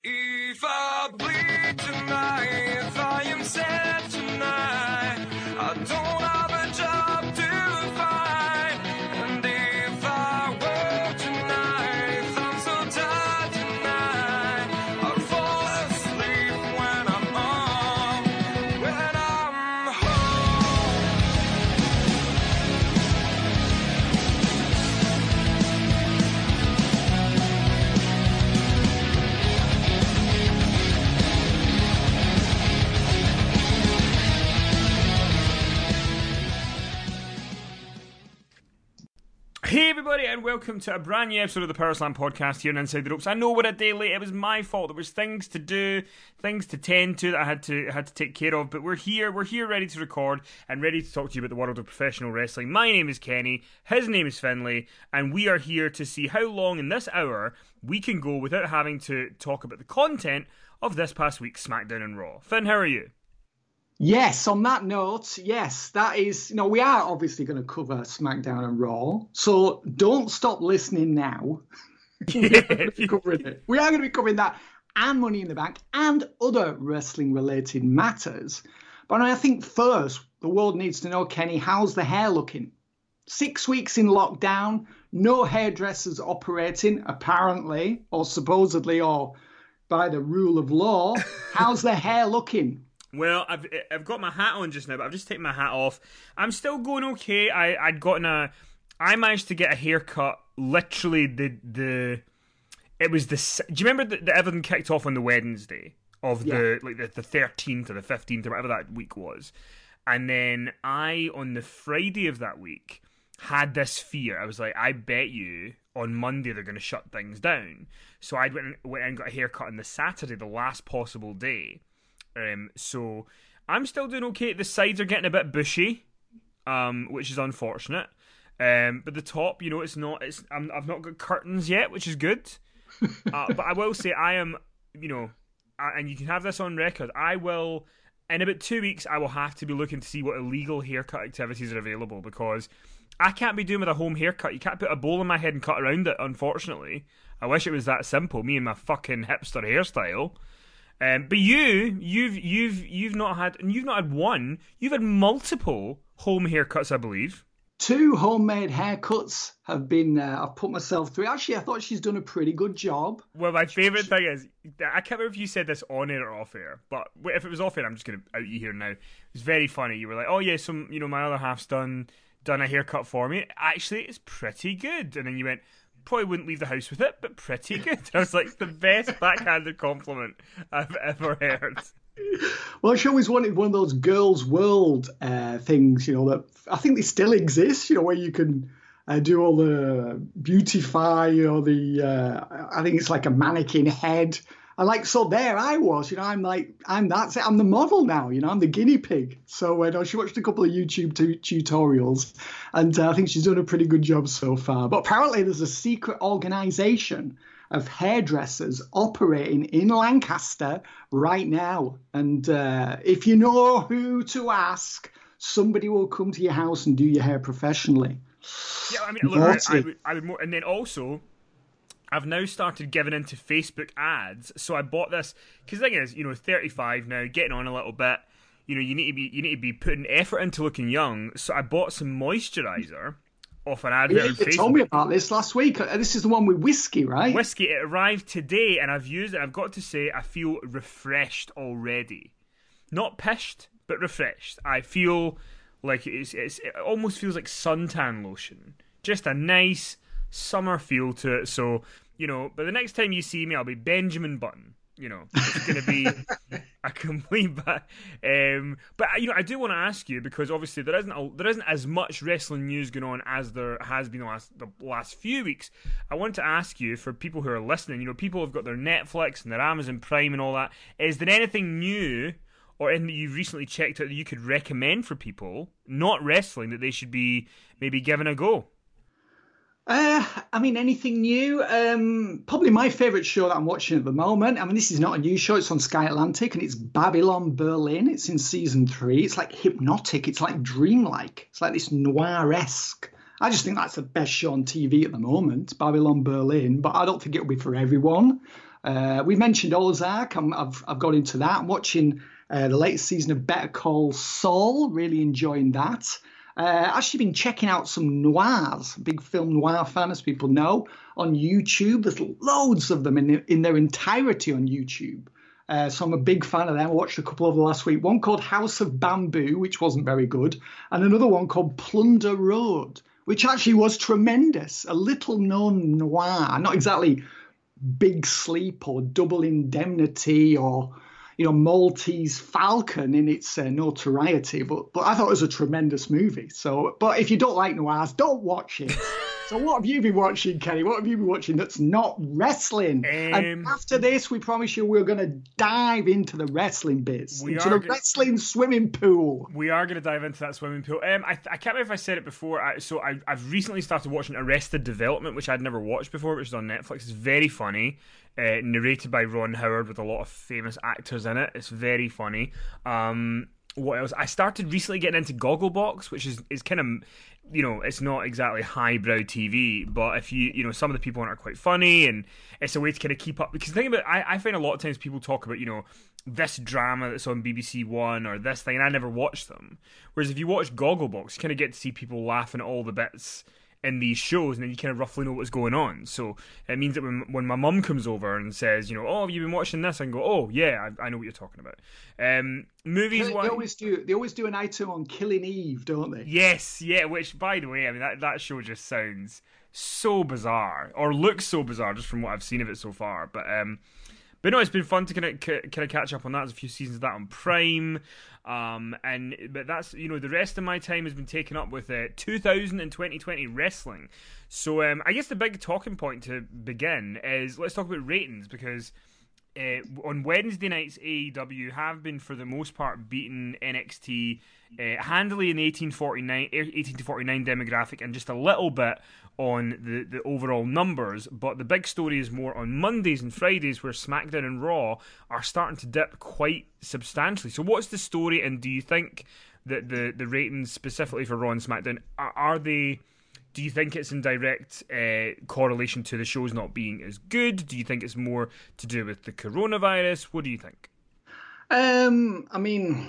If I bleed tonight, if I am sad tonight, I don't have a job to find. And if I work tonight, if I'm so tired tonight, I'll fall asleep when I'm home, when I'm home. Hey everybody, and welcome to a brand new episode of the Power Slam podcast here on Inside the Ropes. I know we're a day late. It was my fault. There was things to do, things to tend to that I had to take care of. But we're here ready to record and ready to talk to you about the world of professional wrestling. My name is Kenny. His name is Finlay, and we are here to see how long in this hour we can go without having to talk about the content of this past week's SmackDown and Raw. Finn, how are you? Yes, on that note, yes, that is, we are obviously going to cover SmackDown and Raw, so don't stop listening now. We are going to be covering it. We are going to be covering that and Money in the Bank and other wrestling-related matters. But I think first, the world needs to know, Kenny, how's the hair looking? 6 weeks in lockdown, no hairdressers operating, apparently, or supposedly, or by the rule of law. How's the hair looking? Well, I've got my hat on just now, but I've just taken my hat off. I'm still going okay. I managed to get a haircut. Literally, it was the. Do you remember that everything kicked off on the Wednesday of the 13th or the 15th or whatever that week was, and then on the Friday of that week had this fear. I was like, I bet you on Monday they're going to shut things down. So I went and got a haircut on the Saturday, the last possible day. So I'm still doing okay. The sides are getting a bit bushy, which is unfortunate. But the top, it's not. I've not got curtains yet, which is good. But I will say I am, and you can have this on record. I will, in about 2 weeks, I will have to be looking to see what illegal haircut activities are available, because I can't be doing with a home haircut. You can't put a bowl in my head and cut around it. Unfortunately, I wish it was that simple. Me and my fucking hipster hairstyle. But you've not had one. You've had multiple home haircuts, I believe. 2 homemade haircuts have been. I've put myself through. Actually, I thought she's done a pretty good job. Well, my favourite thing is, I can't remember if you said this on air or off air, but if it was off air, I'm just going to out you here now. It was very funny. You were like, "Oh yeah, my other half's done a haircut for me. Actually, it's pretty good." And then you went, "Probably wouldn't leave the house with it, but pretty good." I was like, the best backhanded compliment I've ever heard. Well, she always wanted one of those Girls' World things, that I think they still exist, where you can do all the beautify, I think it's like a mannequin head. So there I was, I'm the model now, I'm the guinea pig. So she watched a couple of YouTube tutorials, and I think she's done a pretty good job so far. But apparently there's a secret organization of hairdressers operating in Lancaster right now. And if you know who to ask, somebody will come to your house and do your hair professionally. Yeah, I mean, look, I would more, and then also, I've now started giving into Facebook ads. So I bought this because the thing is, 35 now, getting on a little bit. You need to be putting effort into looking young. So I bought some moisturizer off an advert on Facebook. You told me about this last week. This is the one with whiskey, right? Whiskey. It arrived today, and I've used it. I've got to say, I feel refreshed already. Not pished, but refreshed. I feel like it almost feels like suntan lotion. Just a nice summer feel to it. So, but the next time you see me, I'll be Benjamin Button. It's going to be a complete. But I do want to ask you, because obviously there isn't as much wrestling news going on as there has been the last few weeks. I want to ask you, for people who are listening, people have got their Netflix and their Amazon Prime and all that. Is there anything new or anything that you've recently checked out that you could recommend for people, not wrestling, that they should be maybe giving a go? Anything new? Probably my favourite show that I'm watching at the moment. This is not a new show. It's on Sky Atlantic, and it's Babylon Berlin. It's in season 3. It's like hypnotic. It's like dreamlike. It's like this noir-esque. I just think that's the best show on TV at the moment, Babylon Berlin. But I don't think it'll be for everyone. We mentioned Ozark. I've got into that. I'm watching the latest season of Better Call Saul. Really enjoying that. Actually been checking out some noirs. Big film noir fan, as people know, on YouTube. There's loads of them in their entirety on YouTube. So I'm a big fan of them. I watched a couple of them last week. One called House of Bamboo, which wasn't very good, and another one called Plunder Road, which actually was tremendous. A little known noir, not exactly Big Sleep or Double Indemnity or Maltese Falcon in its notoriety, but I thought it was a tremendous movie. So, but if you don't like noirs, don't watch it. So what have you been watching, Kenny? What have you been watching that's not wrestling? And after this, we promise you we're going to dive into the wrestling bits, wrestling swimming pool. We are going to dive into that swimming pool. I can't remember if I said it before. I've recently started watching Arrested Development, which I'd never watched before, which is on Netflix. It's very funny. Narrated by Ron Howard with a lot of famous actors in it. It's very funny. What else? I started recently getting into Gogglebox, which is kind of, it's not exactly highbrow TV, but if some of the people in it are quite funny, and it's a way to kind of keep up. Because the thing about I find a lot of times people talk about, this drama that's on BBC One or this thing, and I never watch them. Whereas if you watch Gogglebox, you kind of get to see people laughing at all the bits in these shows, and then you kind of roughly know what's going on. So it means that when my mum comes over and says, oh, have you been watching this? I can go, oh yeah, I know what you're talking about. Movies. They always do an item on Killing Eve, don't they? Yes, yeah. Which, by the way, I mean that show just sounds so bizarre, or looks so bizarre, just from what I've seen of it so far. But no, it's been fun to kind of catch up on that. There's a few seasons of that on Prime. But that's, the rest of my time has been taken up with 2000 and 2020 wrestling. So I guess the big talking point to begin is, let's talk about ratings, because on Wednesday nights, AEW have been for the most part beating NXT handily in the 18 to 49 demographic, and just a little bit on the overall numbers. But the big story is more on Mondays and Fridays, where SmackDown and Raw are starting to dip quite substantially. So what's the story, and do you think that the ratings specifically for Raw and SmackDown are they? Do you think it's in direct correlation to the shows not being as good? Do you think it's more to do with the coronavirus? What do you think? I mean,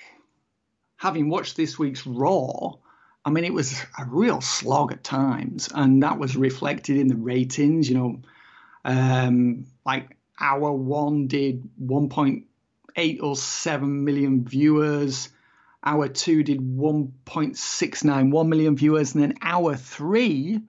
having watched this week's Raw, it was a real slog at times, and that was reflected in the ratings. Like hour one did 1.8 or 7 million viewers. Hour 2 did 1.691 million viewers, and then hour 3,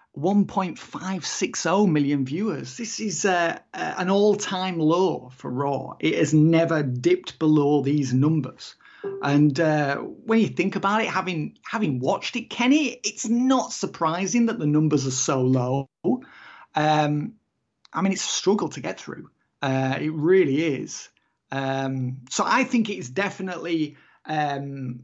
1.560 million viewers. This is an all-time low for Raw. It has never dipped below these numbers. And when you think about it, having watched it, Kenny, it's not surprising that the numbers are so low. It's a struggle to get through. It really is. So I think it's definitely an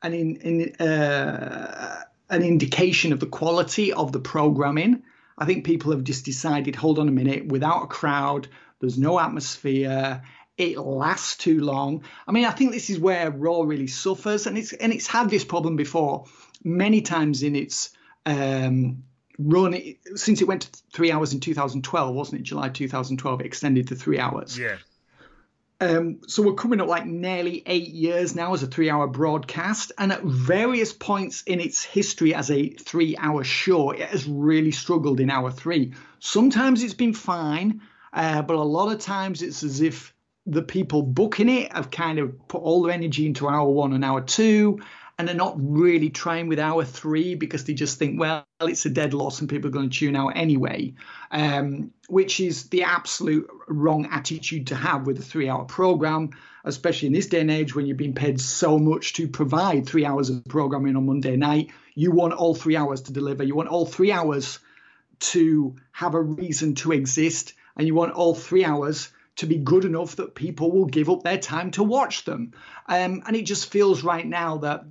indication of the quality of the programming. I think people have just decided, hold on a minute, without a crowd, there's no atmosphere, it lasts too long. I think this is where Raw really suffers, and it's had this problem before many times in its run, since it went to 3 hours in 2012, wasn't it? July 2012, it extended to 3 hours. Yeah. So we're coming up like nearly 8 years now as a 3-hour broadcast, and at various points in its history as a 3-hour show, it has really struggled in hour 3. Sometimes it's been fine, but a lot of times it's as if the people booking it have kind of put all their energy into hour 1 and hour 2, and they're not really trying with hour 3 because they just think, well, it's a dead loss and people are going to tune out anyway, which is the absolute wrong attitude to have with a 3-hour program, especially in this day and age when you've been paid so much to provide 3 hours of programming on Monday night. You want all 3 hours to deliver. You want all 3 hours to have a reason to exist, and you want all 3 hours to be good enough that people will give up their time to watch them. And it just feels right now that,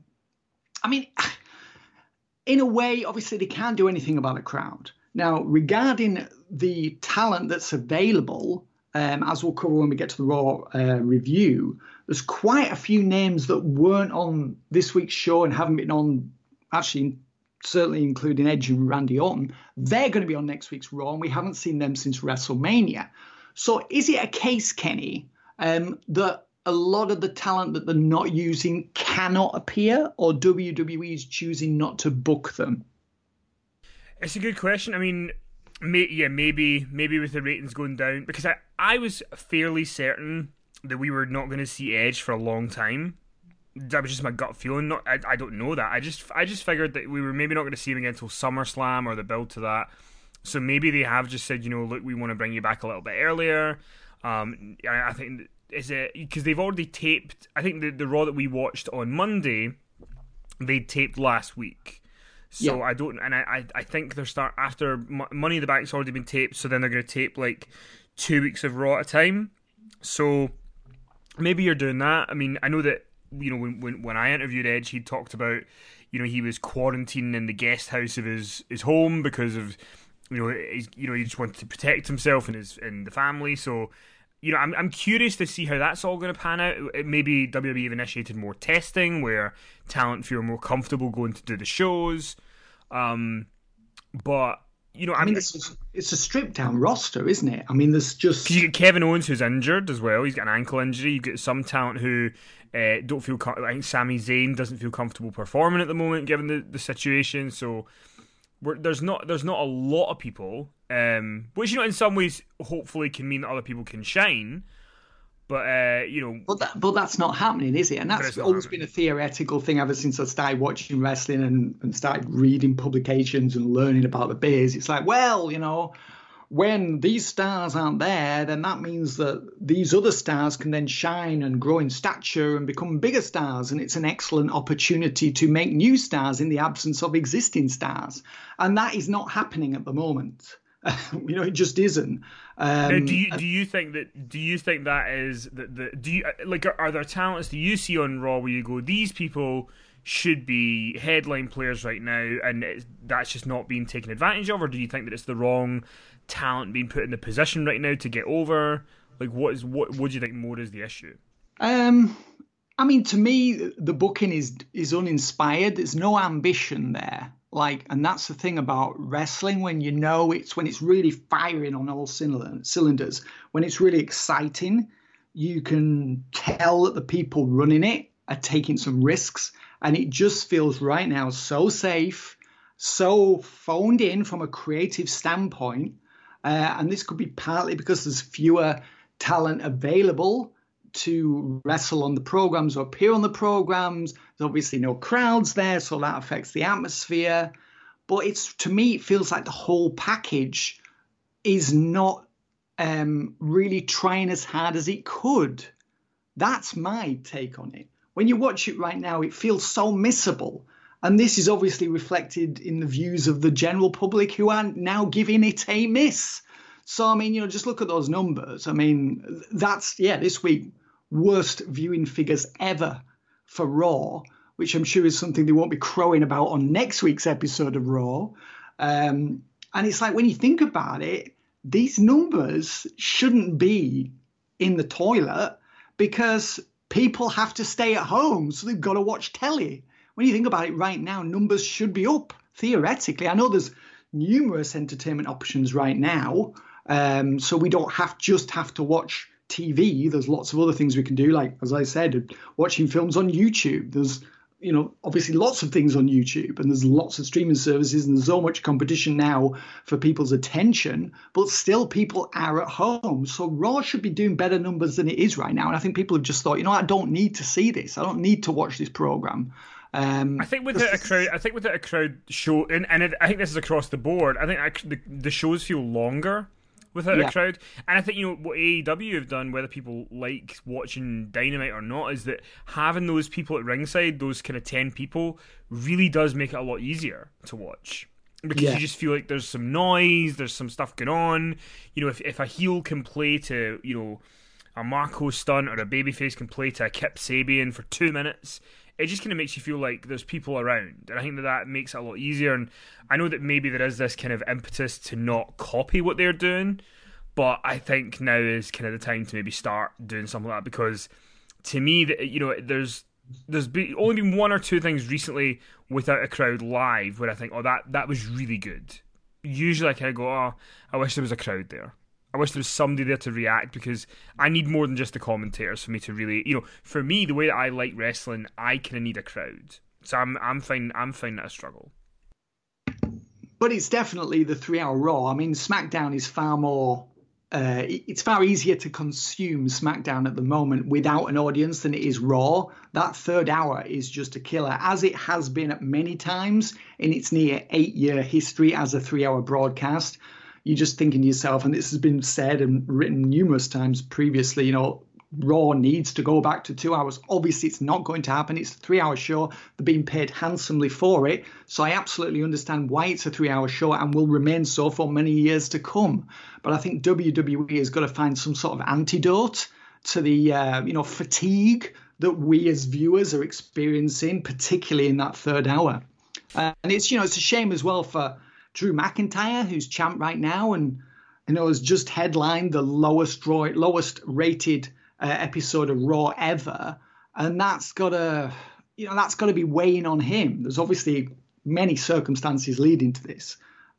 in a way, obviously they can't do anything about a crowd. Now, regarding the talent that's available, as we'll cover when we get to the Raw review, there's quite a few names that weren't on this week's show and haven't been on, actually, certainly including Edge and Randy Orton. They're going to be on next week's Raw, and we haven't seen them since WrestleMania. So is it a case, Kenny, that a lot of the talent that they're not using cannot appear, or WWE is choosing not to book them? It's a good question. I mean, maybe with the ratings going down, because I was fairly certain that we were not going to see Edge for a long time. That was just my gut feeling. I don't know that. I just figured that we were maybe not going to see him again until SummerSlam or the build to that. So maybe they have just said, look, we want to bring you back a little bit earlier. I think is it because they've already taped. I think the Raw that we watched on Monday, they taped last week. So yeah. I think they're after Money in the Bank's already been taped. So then they're going to tape like 2 weeks of Raw at a time. So maybe you're doing that. I mean, I know that when I interviewed Edge, he talked about he was quarantining in the guest house of his home because of he just wanted to protect himself and the family. So I'm curious to see how that's all going to pan out. Maybe WWE have initiated more testing where talent feel more comfortable going to do the shows. But I mean, it's a stripped down roster, isn't it? I mean, there's just you get Kevin Owens who's injured as well. He's got an ankle injury. You get some talent who don't feel. I think Sami Zayn doesn't feel comfortable performing at the moment, given the situation. So there's not a lot of people, which in some ways hopefully can mean that other people can shine. But but that's not happening, is it? And that's always been a theoretical thing ever since I started watching wrestling and started reading publications and learning about the biz. It's like, well, when these stars aren't there, then that means that these other stars can then shine and grow in stature and become bigger stars. And it's an excellent opportunity to make new stars in the absence of existing stars. And that is not happening at the moment. It just isn't. Now, do you think that is are there talents that you see on Raw where you go, these people should be headline players right now, and that's just not being taken advantage of, or do you think that it's the wrong talent being put in the position right now to get over? Like, what do you think more is the issue? I mean, to me, the booking is uninspired. There's no ambition there. And that's the thing about wrestling, when it's really firing on all cylinders, when it's really exciting, you can tell that the people running it are taking some risks, and it just feels right now so safe, so phoned in from a creative standpoint, and this could be partly because there's fewer talent available to wrestle on the programs or appear on the programs. There's obviously no crowds there, so that affects the atmosphere. But to me, it feels like the whole package is not really trying as hard as it could. That's my take on it. When you watch it right now, it feels so missable. And this is obviously reflected in the views of the general public, who are now giving it a miss. So, I mean, just look at those numbers. I mean, that's, this week, worst viewing figures ever for Raw, which I'm sure is something they won't be crowing about on next week's episode of Raw. And it's like, when you think about it, these numbers shouldn't be in the toilet because people have to stay at home, so they've got to watch telly. When you think about it right now, numbers should be up, theoretically. I know there's numerous entertainment options right now, so we don't have to watch TV. There's lots of other things we can do, like, as I said, watching films on YouTube. There's, obviously lots of things on YouTube, and there's lots of streaming services, and there's so much competition now for people's attention, but still people are at home. So Raw should be doing better numbers than it is right now. And I think people have just thought, I don't need to see this. I don't need to watch this program. I think without a crowd show, and I think this is across the board. I think the shows feel longer without a crowd, and I think what AEW have done, whether people like watching Dynamite or not, is that having those people at ringside, those kind of 10 people, really does make it a lot easier to watch, because you just feel like there's some noise, there's some stuff going on. If a heel can play to a Marco Stunt, or a babyface can play to a Kip Sabian for 2 minutes, it just kind of makes you feel like there's people around. And I think that makes it a lot easier. And I know that maybe there is this kind of impetus to not copy what they're doing, but I think now is kind of the time to maybe start doing something like that, because to me, there's only been one or two things recently without a crowd live where I think, that was really good. Usually I kind of go, I wish there was a crowd there. I wish there was somebody there to react, because I need more than just the commentators for me to really, for me, the way that I like wrestling, I kind of need a crowd. So I'm finding that a struggle. But it's definitely the 3-hour Raw. I mean, SmackDown is far more. It's far easier to consume SmackDown at the moment without an audience than it is Raw. That third hour is just a killer, as it has been at many times in its near 8-year history as a 3-hour broadcast. You're just thinking to yourself, and this has been said and written numerous times previously, Raw needs to go back to 2 hours. Obviously, it's not going to happen. It's a 3-hour show. They're being paid handsomely for it. So I absolutely understand why it's a 3-hour show and will remain so for many years to come. But I think WWE has got to find some sort of antidote to the fatigue that we as viewers are experiencing, particularly in that third hour. And it's a shame as well for Drew McIntyre, who's champ right now, and has just headlined the lowest rated episode of Raw ever, and that's got to be weighing on him. There's obviously many circumstances leading to this.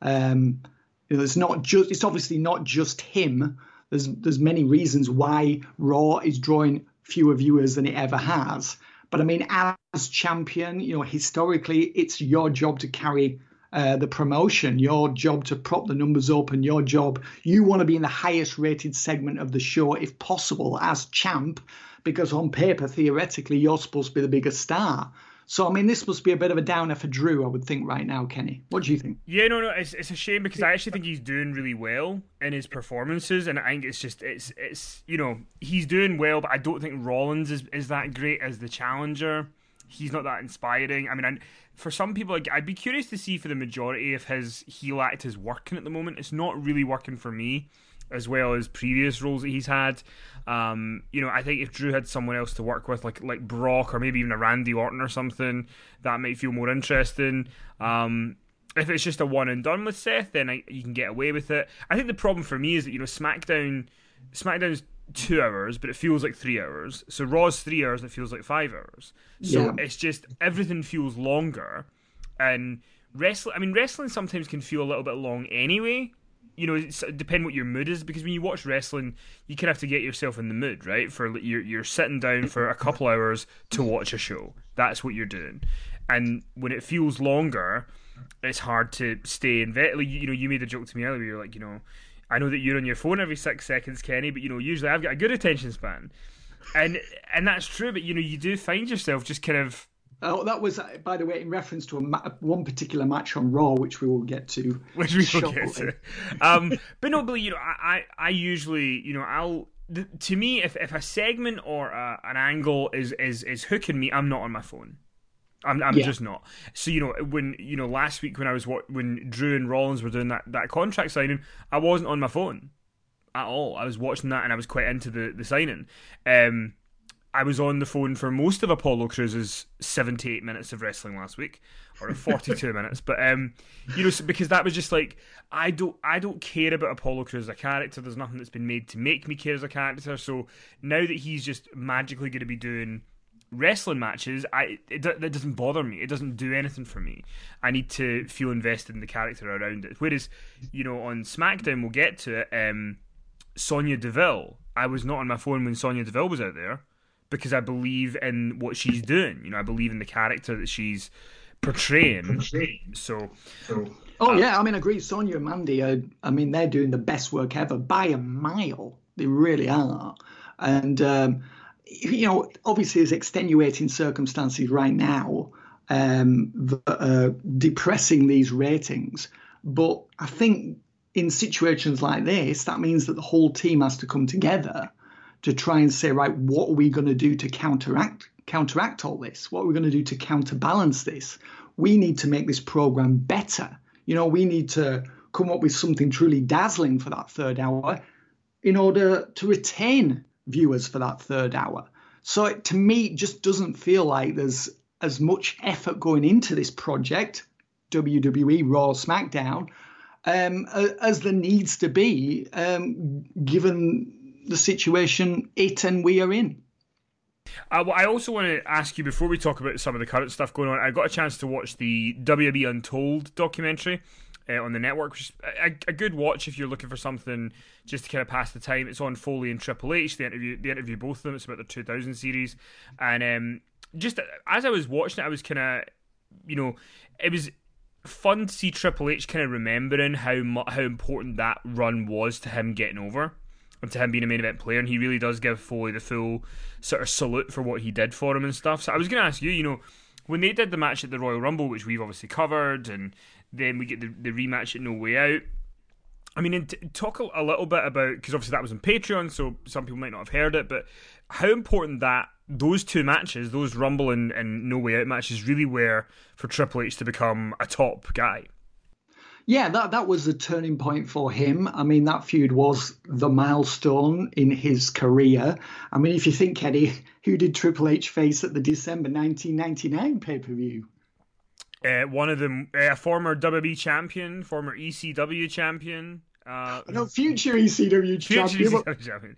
It's obviously not just him. There's many reasons why Raw is drawing fewer viewers than it ever has. But I mean, as champion, historically, it's your job to carry the promotion, your job to prop the numbers open, your job. You want to be in the highest rated segment of the show if possible as champ, because on paper, theoretically, you're supposed to be the biggest star. So, I mean, this must be a bit of a downer for Drew, I would think, right now, Kenny. What do you think? Yeah, no, it's a shame, because I actually think he's doing really well in his performances, and I think it's he's doing well, but I don't think Rollins is that great as the challenger. He's not that inspiring. I mean, for some people, I'd be curious to see for the majority if his heel act is working at the moment. It's not really working for me, as well as previous roles that he's had. I think if Drew had someone else to work with, like Brock, or maybe even a Randy Orton or something, that might feel more interesting. If it's just a one and done with Seth, then you can get away with it. I think the problem for me is that SmackDown's 2 hours, but it feels like 3 hours. So Raw's 3 hours and it feels like 5 hours. So It's just, everything feels longer. And wrestling sometimes can feel a little bit long anyway. Depending what your mood is, because when you watch wrestling, you kind of have to get yourself in the mood, right? For you're sitting down for a couple hours to watch a show. That's what you're doing. And when it feels longer, it's hard to stay invested. You made a joke to me earlier. You're like, I know that you're on your phone every 6 seconds, Kenny, but usually I've got a good attention span, and that's true. But you do find yourself just kind of. Oh, that was, by the way, in reference to one particular match on Raw, which we will get to. Which we will get to. But no, but I usually, to me, if a segment or an angle is hooking me, I'm not on my phone. I'm just not. So when last week when Drew and Rollins were doing that contract signing, I wasn't on my phone at all. I was watching that and I was quite into the signing. I was on the phone for most of Apollo Crews' 78 minutes of wrestling last week, or 42 minutes. But because that was just like, I don't care about Apollo Crews as a character. There's nothing that's been made to make me care as a character. So now that he's just magically going to be doing wrestling matches, that doesn't bother me. It doesn't do anything for me. I need to feel invested in the character around it. Whereas, on SmackDown, we'll get to it, Sonya Deville. I was not on my phone when Sonya Deville was out there, because I believe in what she's doing. I believe in the character that she's portraying. So. Yeah, I agree. Sonya and Mandy they're doing the best work ever by a mile. They really are. And obviously there's extenuating circumstances right now that are depressing these ratings. But I think in situations like this, that means that the whole team has to come together to try and say, right, what are we going to do to counteract all this? What are we going to do to counterbalance this? We need to make this program better. We need to come up with something truly dazzling for that third hour in order to retain viewers for that third hour. So to me, it just doesn't feel like there's as much effort going into this project, WWE, Raw, SmackDown, as there needs to be, given the situation it and we are in. I also want to ask you, before we talk about some of the current stuff going on, I got a chance to watch the WWE Untold documentary on the network, which is a good watch if you're looking for something just to kind of pass the time. It's on Foley and Triple H. They interview both of them. It's about their 2000 series, and just as I was watching it, I was kind of, it was fun to see Triple H kind of remembering how important that run was to him getting over and to him being a main event player, and he really does give Foley the full sort of salute for what he did for him and stuff. So I was going to ask you, when they did the match at the Royal Rumble, which we've obviously covered, and then we get the rematch at No Way Out. I mean, talk a little bit about, because obviously that was on Patreon, so some people might not have heard it, but how important that those two matches, those Rumble and No Way Out matches, really were for Triple H to become a top guy. Yeah, that was the turning point for him. I mean, that feud was the milestone in his career. I mean, if you think, Eddie, who did Triple H face at the December 1999 pay-per-view? One of them, a former WWE champion, former ECW champion. No, future ECW champion.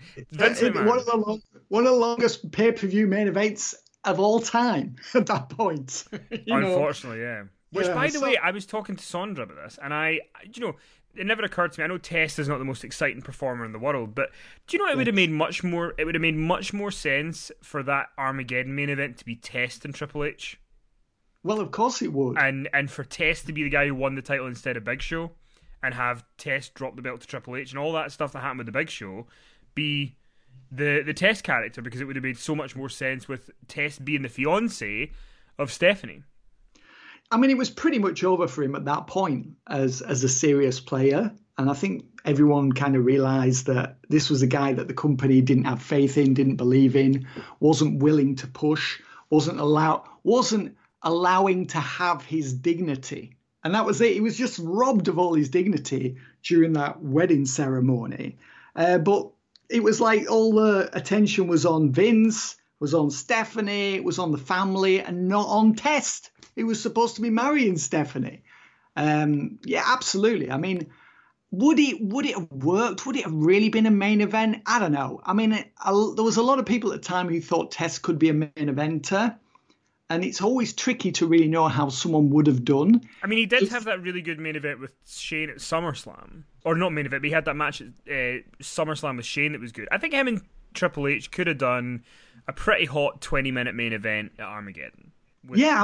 One of the longest pay-per-view main events of all time at that point. Unfortunately, yeah. Which, by the way, I was talking to Sondra about this, and it never occurred to me. I know Test is not the most exciting performer in the world, but do you know it would have made much more sense for that Armageddon main event to be Test and Triple H? Well, of course it would. And for Test to be the guy who won the title instead of Big Show, and have Test drop the belt to Triple H, and all that stuff that happened with the Big Show be the Test character, because it would have made so much more sense with Test being the fiance of Stephanie. I mean, it was pretty much over for him at that point as a serious player. And I think everyone kind of realised that this was a guy that the company didn't have faith in, didn't believe in, wasn't willing to push, wasn't allowing to have his dignity. And that was it. He was just robbed of all his dignity during that wedding ceremony. But it was like all the attention was on Vince, was on Stephanie, was on the family, and not on Test. He was supposed to be marrying Stephanie. Yeah, absolutely. I mean, would it have worked? Would it have really been a main event? I don't know. I mean, there was a lot of people at the time who thought Test could be a main eventer. And it's always tricky to really know how someone would have done. I mean, he did have that really good main event with Shane at SummerSlam. Or not main event, but he had that match at SummerSlam with Shane that was good. I think him and Triple H could have done a pretty hot 20-minute main event at Armageddon. I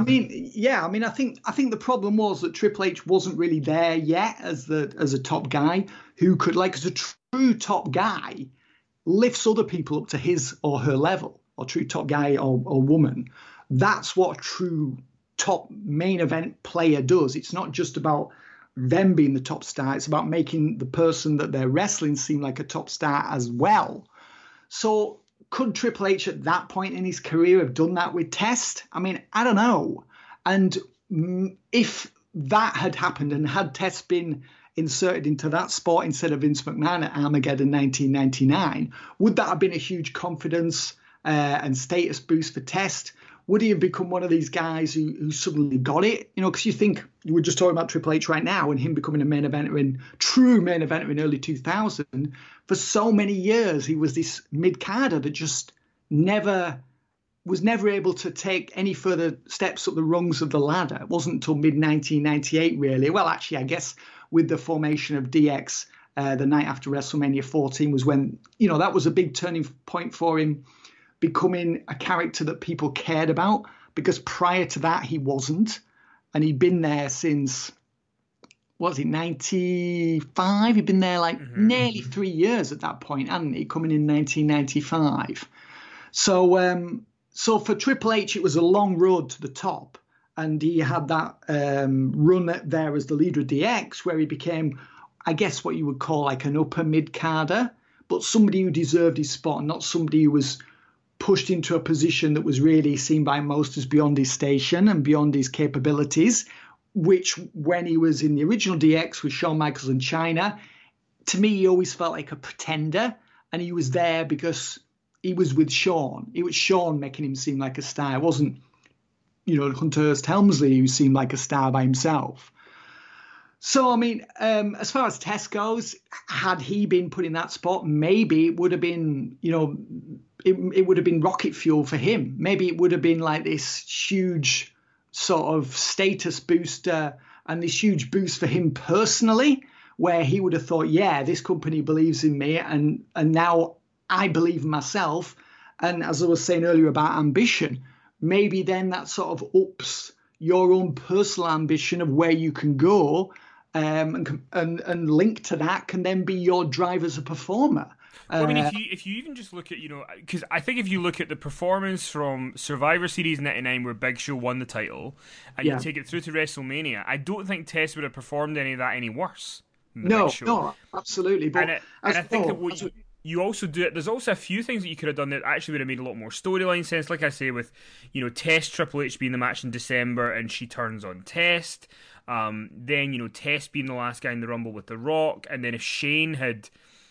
think the problem was that Triple H wasn't really there yet as a top guy who could, like, as a true top guy, lifts other people up to his or her level, or true top guy or woman. That's what a true top main event player does. It's not just about them being the top star. It's about making the person that they're wrestling seem like a top star as well. So could Triple H at that point in his career have done that with Test? I mean, I don't know. And if that had happened and had Test been inserted into that spot instead of Vince McMahon at Armageddon 1999, would that have been a huge confidence and status boost for Test? Would he have become one of these guys who suddenly got it? Because you think, we're just talking about Triple H right now and him becoming a true main eventer in early 2000. For so many years, he was this mid-carder that just was never able to take any further steps up the rungs of the ladder. It wasn't until mid-1998, really. Well, actually, I guess with the formation of DX the night after WrestleMania 14 was when, that was a big turning point for him, becoming a character that people cared about, because prior to that he wasn't, and he'd been there since 95? He'd been there nearly 3 years at that point, hadn't he, coming in 1995. So for Triple H it was a long road to the top, and he had that run there as the leader of DX, where he became, I guess, what you would call like an upper mid-carder, but somebody who deserved his spot, and not somebody who was pushed into a position that was really seen by most as beyond his station and beyond his capabilities, which when he was in the original DX with Shawn Michaels and Chyna, to me, he always felt like a pretender, and he was there because he was with Shawn. It was Shawn making him seem like a star. It wasn't, Hunter Hearst Helmsley who seemed like a star by himself. So, I mean, as far as Test goes, had he been put in that spot, maybe it would have been, it would have been rocket fuel for him. Maybe it would have been like this huge sort of status booster and this huge boost for him personally, where he would have thought, yeah, this company believes in me, and now I believe in myself. And as I was saying earlier about ambition, maybe then that sort of ups your own personal ambition of where you can go, and link to that can then be your drive as a performer. Well, I mean, if you even just look at, because I think if you look at the performance from Survivor Series 99 where Big Show won the title, and you take it through to WrestleMania, I don't think Test would have performed any of that any worse than the Big Show. No, absolutely. But and I think that you also do it. There's also a few things that you could have done that actually would have made a lot more storyline sense. Like I say, with Test Triple H being the match in December, and she turns on Test. Then Test being the last guy in the Rumble with The Rock, and then if Shane had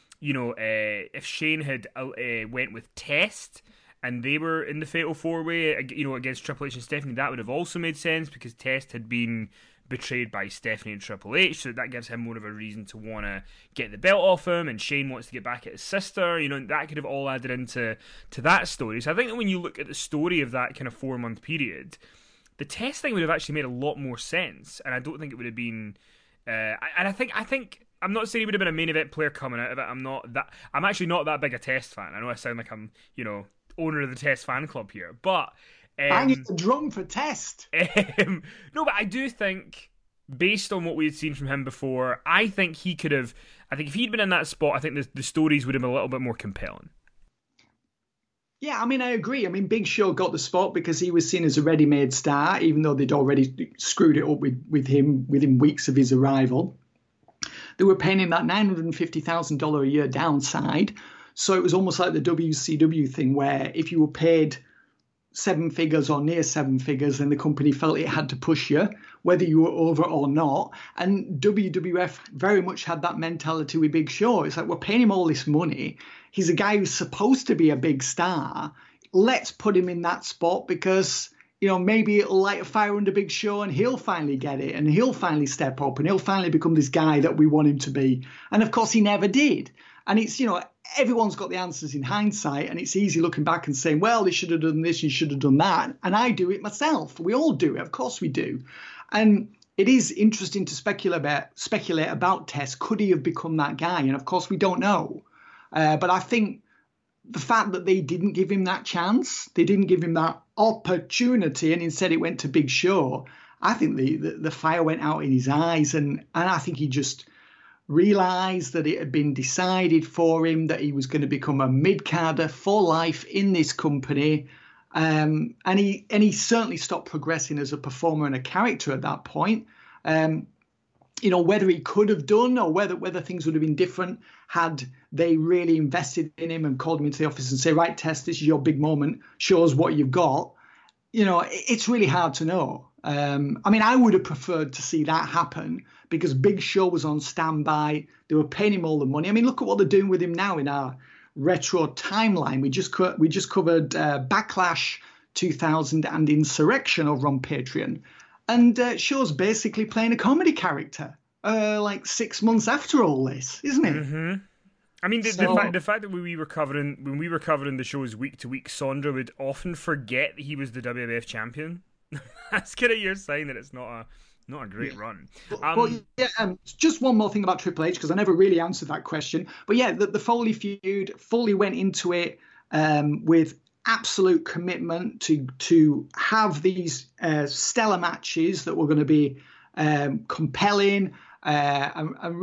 went with Test and they were in the Fatal 4-Way, against Triple H and Stephanie, that would have also made sense because Test had been betrayed by Stephanie and Triple H, so that gives him more of a reason to want to get the belt off him, and Shane wants to get back at his sister, that could have all added into that story. So I think that when you look at the story of that kind of 4-month period, the Test thing would have actually made a lot more sense, and I don't think it would have been I think I'm not saying he would have been a main event player coming out of it. I'm actually not that big a Test fan. I know I sound like I'm owner of the Test fan club here, but banging the drum for Test. No, but I do think, based on what we had seen from him before, I think he could have. I think if he'd been in that spot, I think the stories would have been a little bit more compelling. Yeah, I mean, I agree. I mean, Big Show got the spot because he was seen as a ready-made star, even though they'd already screwed it up with him within weeks of his arrival. They were paying him that $950,000 a year downside. So it was almost like the WCW thing where if you were paid 7 figures or near 7 figures, then the company felt it had to push you, whether you were over or not. And WWF very much had that mentality with Big Show. It's like, we're paying him all this money. He's a guy who's supposed to be a big star. Let's put him in that spot because, maybe it'll light a fire under Big Show and he'll finally get it and he'll finally step up and he'll finally become this guy that we want him to be. And of course, he never did. And it's, everyone's got the answers in hindsight, and it's easy looking back and saying, well, they should have done this, you should have done that. And I do it myself. We all do it. Of course we do. And it is interesting to speculate about Test. Could he have become that guy? And of course we don't know. But I think the fact that they didn't give him that chance, they didn't give him that opportunity, and instead it went to Big Show, I think the fire went out in his eyes. And I think he just realised that it had been decided for him that he was going to become a mid-carder for life in this company. And he certainly stopped progressing as a performer and a character at that point. Whether he could have done or whether things would have been different had they really invested in him and called him into the office and say, right, Test, this is your big moment, show us what you've got. It's really hard to know. I would have preferred to see that happen because Big Show was on standby. They were paying him all the money. I mean, look at what they're doing with him now in our retro timeline. We just covered Backlash 2000 and Insurrection over on Patreon. And Show's basically playing a comedy character, 6 months after all this, isn't it? Mm-hmm. I mean, the fact that when we were covering the shows week to week, Sondra would often forget that he was the WWF champion. That's kind of your sign that it's not a great run. Just one more thing about Triple H, because I never really answered that question. But yeah, the Foley feud, Foley went into it with absolute commitment to have these stellar matches that were going to be compelling and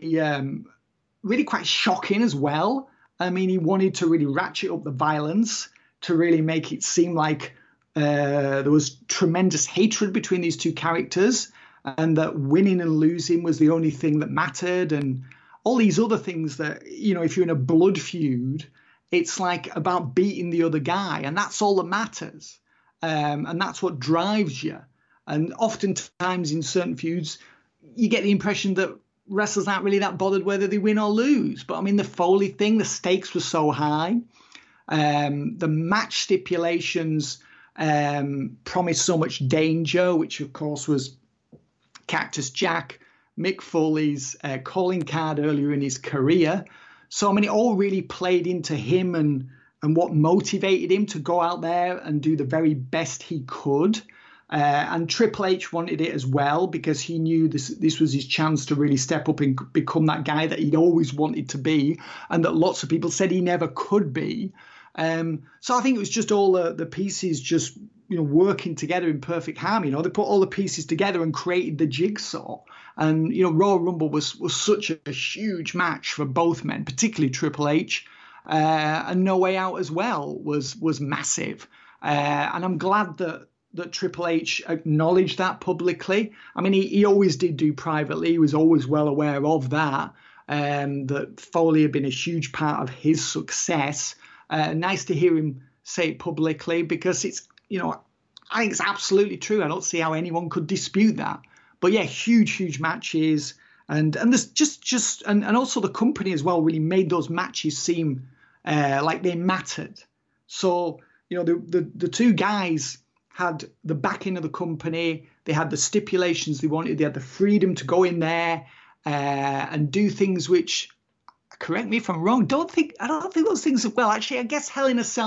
really quite shocking as well. I mean, he wanted to really ratchet up the violence to really make it seem like there was tremendous hatred between these two characters, and that winning and losing was the only thing that mattered, and all these other things that, if you're in a blood feud, it's like about beating the other guy, and that's all that matters. And that's what drives you. And oftentimes in certain feuds, you get the impression that wrestlers aren't really that bothered whether they win or lose. But I mean, the Foley thing, the stakes were so high. The match stipulations promised so much danger, which of course was Cactus Jack, Mick Foley's calling card earlier in his career. So, I mean, it all really played into him and what motivated him to go out there and do the very best he could. And Triple H wanted it as well because he knew this was his chance to really step up and become that guy that he'd always wanted to be, and that lots of people said he never could be. So I think it was just all the pieces just working together in perfect harmony. They put all the pieces together and created the jigsaw. And Royal Rumble was such a huge match for both men, particularly Triple H. And No Way Out as well was massive. And I'm glad that Triple H acknowledged that publicly. I mean, he always did do privately. He was always well aware of that. That Foley had been a huge part of his success. Nice to hear him say it publicly because it's, I think it's absolutely true. I don't see how anyone could dispute that. But yeah, huge matches. And there's just and also the company as well really made those matches seem like they mattered. So, the two guys had the backing of the company. They had the stipulations they wanted. They had the freedom to go in there and do things which, correct me if I'm wrong, I don't think those things have, well, actually, I guess Hell in a Cell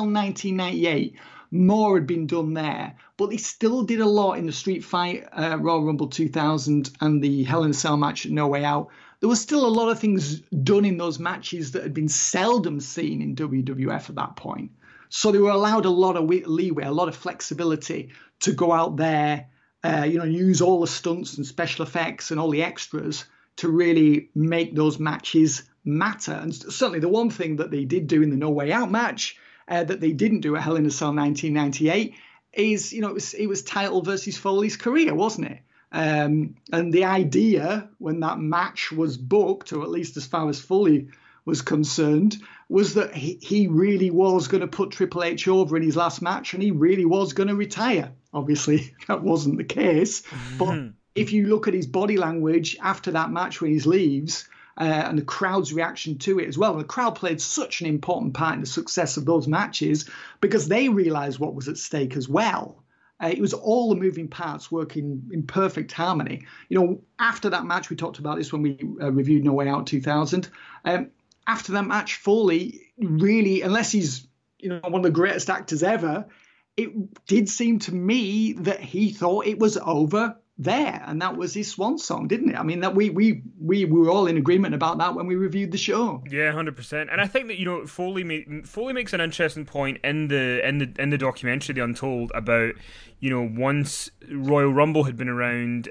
1998, more had been done there, but they still did a lot in the Street Fight Royal Rumble 2000 and the Hell in a Cell match at No Way Out. There was still a lot of things done in those matches that had been seldom seen in WWF at that point. So they were allowed a lot of leeway, a lot of flexibility to go out there, use all the stunts and special effects and all the extras to really make those matches matter. And certainly the one thing that they did do in the No Way Out match that they didn't do at Hell in a Cell 1998 is, it was Title versus Foley's career, wasn't it? And the idea when that match was booked, or at least as far as Foley was concerned, was that he really was going to put Triple H over in his last match and he really was going to retire. Obviously, that wasn't the case. But if you look at his body language after that match when he leaves, and the crowd's reaction to it as well. And the crowd played such an important part in the success of those matches because they realised what was at stake as well. It was all the moving parts working in perfect harmony. After that match, we talked about this when we reviewed No Way Out 2000. After that match, Foley really, unless he's one of the greatest actors ever, it did seem to me that he thought it was over there, and that was his swan song, didn't it? I mean, that we were all in agreement about that when we reviewed the show. Yeah, 100%. And I think that Foley makes an interesting point in the documentary The Untold about once Royal Rumble had been around,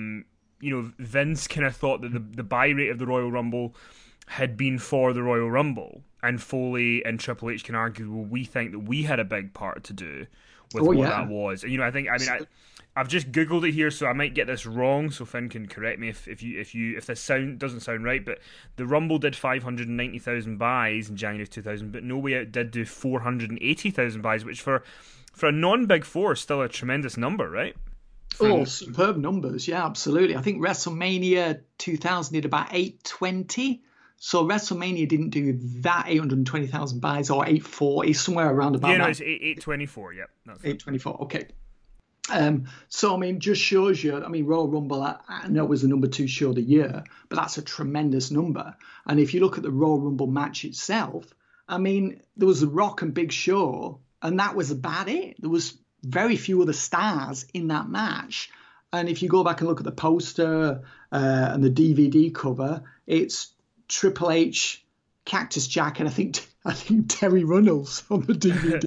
Vince kind of thought that the buy rate of the Royal Rumble had been for the Royal Rumble, and Foley and Triple H can argue, well, we think that we had a big part to do with that was. And I've just Googled it here, so I might get this wrong. So Finn can correct me if this doesn't sound right. But the Rumble did 590,000 buys in January of 2000, but No Way Out did do 480,000 buys, which for a non-Big Four is still a tremendous number, right? Superb numbers, yeah, absolutely. I think WrestleMania 2000 did about 820. So WrestleMania didn't do that 820,000 buys or 840, somewhere around about that. Yeah, no, it's 824. Yep, that's 824. Okay. So, I mean, just shows you, Royal Rumble, I know it was the number 2 show of the year, but that's a tremendous number. And if you look at the Royal Rumble match itself, there was The Rock and Big Show, and that was about it. There was very few other stars in that match. And if you go back and look at the poster and the DVD cover, it's Triple H, Cactus Jack, and I think Terry Runnels on the DVD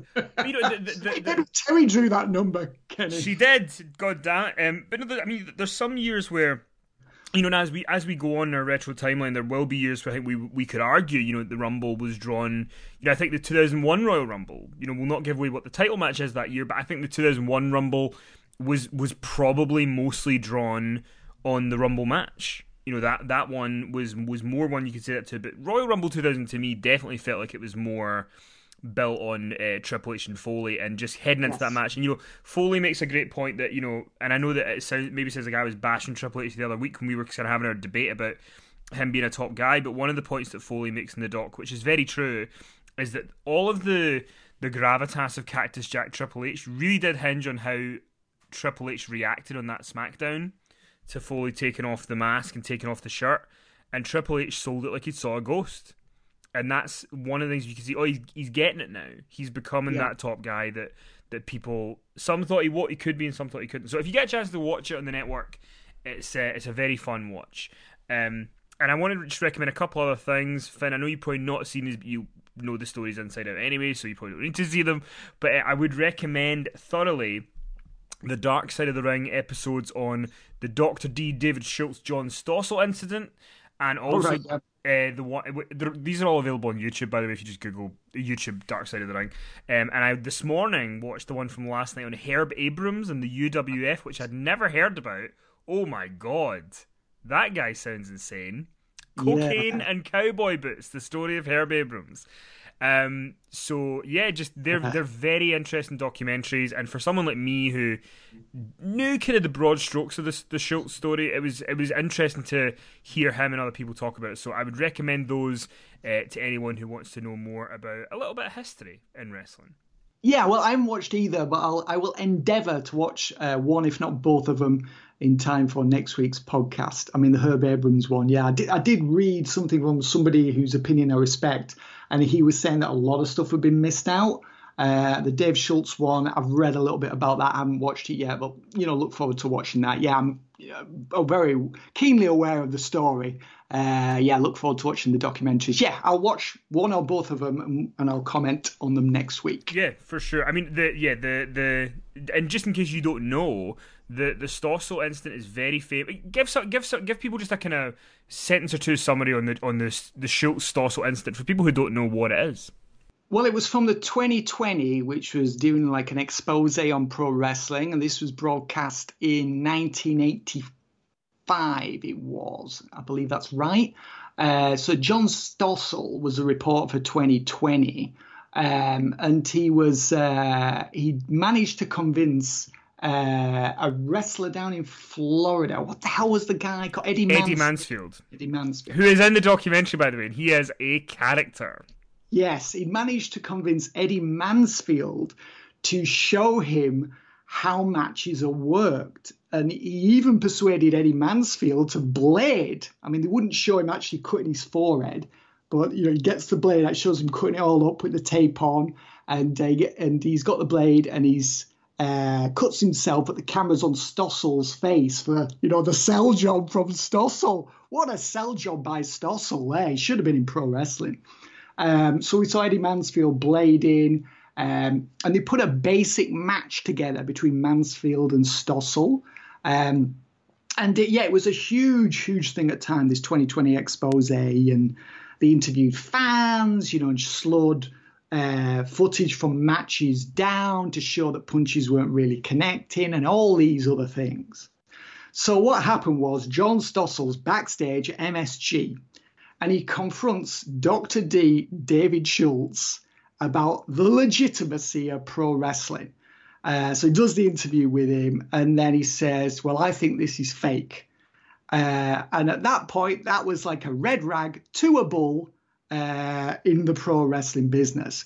cover. Terry drew that number, Kenny. She did, god damn it. But no, there's some years where, as we go on our retro timeline, there will be years where I think we could argue, the Rumble was drawn. I think the 2001 Royal Rumble, we'll not give away what the title match is that year, but I think the 2001 Rumble was probably mostly drawn on the Rumble match. That one was more one you could say that to, but Royal Rumble 2000 to me definitely felt like it was more built on Triple H and Foley and just heading into that match. And Foley makes a great point that and I know that it sounds like I was bashing Triple H the other week when we were kind of having our debate about him being a top guy, but one of the points that Foley makes in the doc, which is very true, is that all of the gravitas of Cactus Jack Triple H really did hinge on how Triple H reacted on that SmackDown to Foley taking off the mask and taking off the shirt, and Triple H sold it like he saw a ghost. And that's one of the things you can see. Oh, he's getting it now. He's becoming that top guy that people, some thought he could be and some thought he couldn't. So if you get a chance to watch it on the network, it's a very fun watch. And I want to just recommend a couple other things. Finn, I know you've probably not seen these, but you know the stories inside out anyway, so you probably don't need to see them. But I would recommend thoroughly the Dark Side of the Ring episodes on the Dr. D, David Schultz, John Stossel incident, and also these are all available on YouTube, by the way, if you just Google YouTube Dark Side of the Ring. And I this morning watched the one from last night on Herb Abrams and the UWF, which I'd never heard about. Oh my god, that guy sounds insane. Cocaine and cowboy boots, the story of Herb Abrams. So yeah, just they're very interesting documentaries, and for someone like me who knew kind of the broad strokes of the Schultz story, it was interesting to hear him and other people talk about it. So I would recommend those to anyone who wants to know more about a little bit of history in wrestling. Yeah, well, I haven't watched either, but I will endeavour to watch one, if not both of them, in time for next week's podcast. I mean, the Herb Abrams one. Yeah, I did read something from somebody whose opinion I respect, and he was saying that a lot of stuff had been missed out. The Dave Schultz one, I've read a little bit about that. I haven't watched it yet, but, look forward to watching that. Yeah, I'm very keenly aware of the story. Look forward to watching the documentaries. Yeah, I'll watch one or both of them and I'll comment on them next week. Yeah, for sure. I mean, and just in case you don't know, the Stossel incident is very famous. Give people just a kind of sentence or two summary on the Schultz Stossel incident for people who don't know what it is. Well, it was from the 2020, which was doing like an expose on pro wrestling, and this was broadcast in 1985. It was, I believe that's right. So John Stossel was a reporter for 2020, and he managed to convince a wrestler down in Florida. What the hell was the guy called? Eddie Mansfield. Eddie Mansfield. Who is in the documentary, by the way, and he is a character. Yes, he managed to convince Eddie Mansfield to show him how matches are worked. And he even persuaded Eddie Mansfield to blade. I mean, they wouldn't show him actually cutting his forehead, but, he gets the blade, that shows him cutting it all up with the tape on. And he's got the blade and he's cuts himself, but the camera's on Stossel's face for, the sell job from Stossel. What a sell job by Stossel there. He should have been in pro wrestling. So we saw Eddie Mansfield blading, and they put a basic match together between Mansfield and Stossel. It was a huge thing at the time, this 2020 expose, and they interviewed fans, and slowed footage from matches down to show that punches weren't really connecting and all these other things. So what happened was John Stossel's backstage at MSG, and he confronts Dr. D, David Schultz, about the legitimacy of pro wrestling. So he does the interview with him, and then he says, well, I think this is fake. And at that point, that was like a red rag to a bull in the pro wrestling business.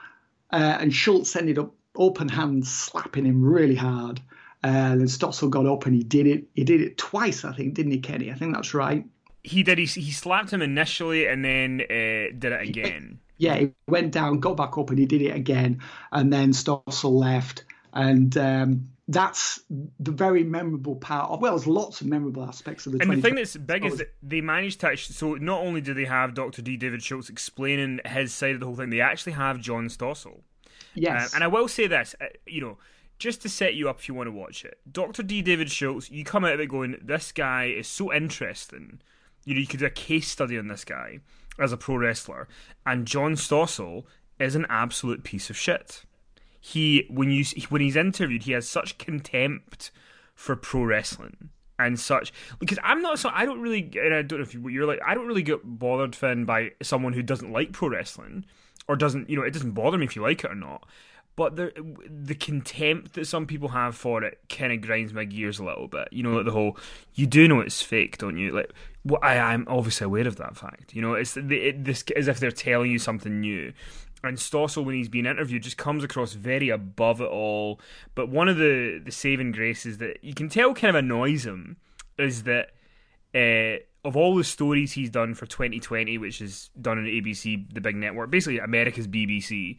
And Schultz ended up open hand slapping him really hard. Then Stossel got up and he did it. He did it twice, I think, didn't he, Kenny? I think that's right. He did. He slapped him initially and then did it again. Yeah, he went down, got back up, and he did it again. And then Stossel left. And that's the very memorable part of, well, there's lots of memorable aspects of the. And the thing that's big is that they managed to actually, so not only do they have Dr. D, David Schultz, explaining his side of the whole thing, they actually have John Stossel. Yes. And I will say this, just to set you up if you want to watch it, Dr. D, David Schultz, you come out of it going, this guy is so interesting. You could do a case study on this guy as a pro wrestler, and John Stossel is an absolute piece of shit. When he's interviewed, he has such contempt for pro wrestling and such, because I don't really, and I don't know if you're like, I don't really get bothered, Finn, by someone who doesn't like pro wrestling or doesn't, it doesn't bother me if you like it or not. But the contempt that some people have for it kind of grinds my gears a little bit. Like the whole, you do know it's fake, don't you? Like, well, I'm obviously aware of that fact. It's this as if they're telling you something new. And Stossel, when he's being interviewed, just comes across very above it all. But one of the saving graces that you can tell kind of annoys him is that of all the stories he's done for 2020, which is done on ABC, the big network, basically America's BBC.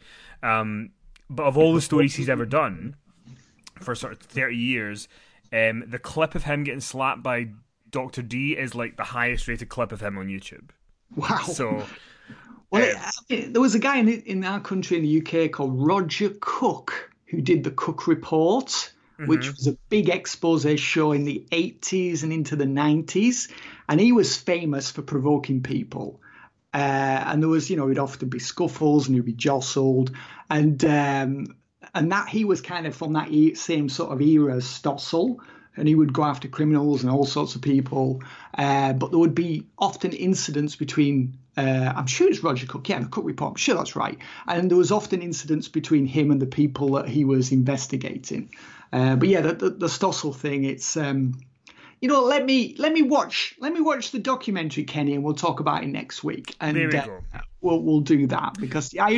But of all the stories he's ever done for sort of 30 years, the clip of him getting slapped by Dr. D is like the highest rated clip of him on YouTube. Wow. So, well, there was a guy in our country in the UK called Roger Cook who did the Cook Report, which was a big expose show in the 80s and into the 90s. And he was famous for provoking people. And there was, he'd often be scuffles and he'd be jostled. And that he was kind of from that same sort of era as Stossel. And he would go after criminals and all sorts of people. But there would be often incidents between, I'm sure it's Roger Cook, the Cook Report, I'm sure that's right. And there was often incidents between him and the people that he was investigating. But yeah, the Stossel thing, it's, let me watch the documentary, Kenny, and we'll talk about it next week. And there we go. We'll do that because I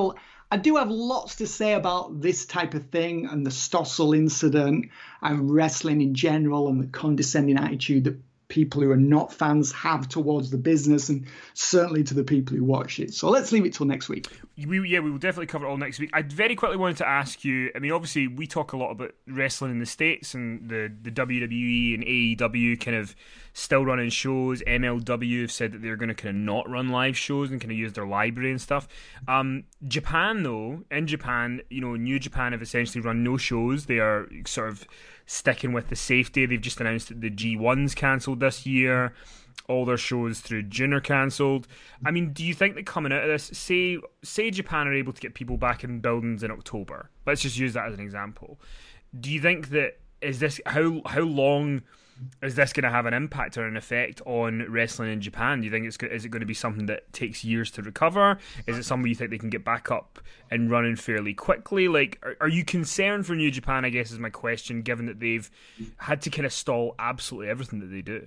do have lots to say about this type of thing and the Stossel incident and wrestling in general and the condescending attitude that people who are not fans have towards the business and certainly to the people who watch it. So let's leave it till next week. We will definitely cover it all next week. I very quickly wanted to ask you, I mean, obviously we talk a lot about wrestling in the States and the WWE and AEW kind of still running shows. MLW have said that they're going to kind of not run live shows and kind of use their library and stuff. Japan, though, in Japan, New Japan have essentially run no shows. They are sort of sticking with the safety. They've just announced that the G1's cancelled this year. All their shows through June are cancelled. I mean, do you think that coming out of this, say Japan are able to get people back in buildings in October? Let's just use that as an example. Do you think that how long is this going to have an impact or an effect on wrestling in Japan? Do you think is it going to be something that takes years to recover? Is it something you think they can get back up and running fairly quickly? Like, are you concerned for New Japan, I guess is my question, given that they've had to kind of stall absolutely everything that they do?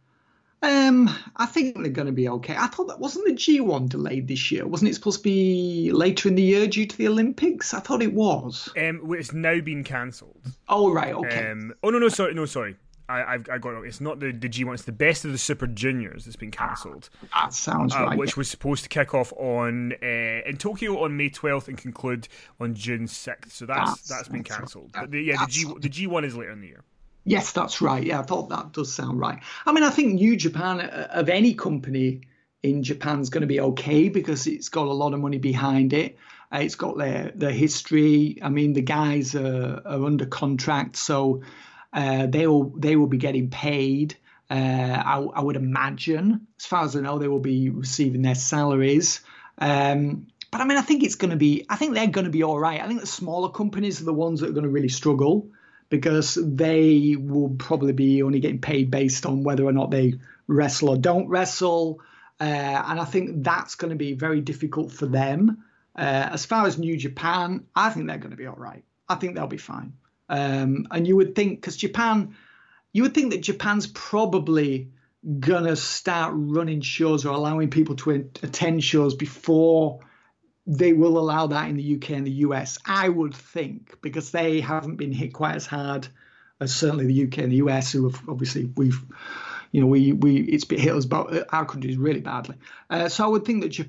I think they're going to be okay. I thought that wasn't the G1 delayed this year. Wasn't it supposed to be later in the year due to the Olympics? I thought it was. It's now been cancelled. Oh, right, okay. No, sorry. I got it wrong. It's not the G1. It's the Best of the Super Juniors that's been cancelled. That sounds right. Which was supposed to kick off in Tokyo on May 12th and conclude on June 6th. So that's been cancelled. But the G1 is later in the year. Yes, that's right. Yeah, I thought that does sound right. I mean, I think New Japan, of any company in Japan, is going to be okay because it's got a lot of money behind it. It's got their history. I mean, the guys are under contract, so they will be getting paid. I would imagine, as far as I know, they will be receiving their salaries. But I mean, I think they're going to be all right. I think the smaller companies are the ones that are going to really struggle, because they will probably be only getting paid based on whether or not they wrestle or don't wrestle. And I think that's going to be very difficult for them. As far as New Japan, I think they're going to be all right. I think they'll be fine. And you would think, because you would think that Japan's probably going to start running shows or allowing people to attend shows before they will allow that in the UK and the US, I would think, because they haven't been hit quite as hard as certainly the UK and the US, who have obviously it's been hit us, but our countries really badly. So I would think that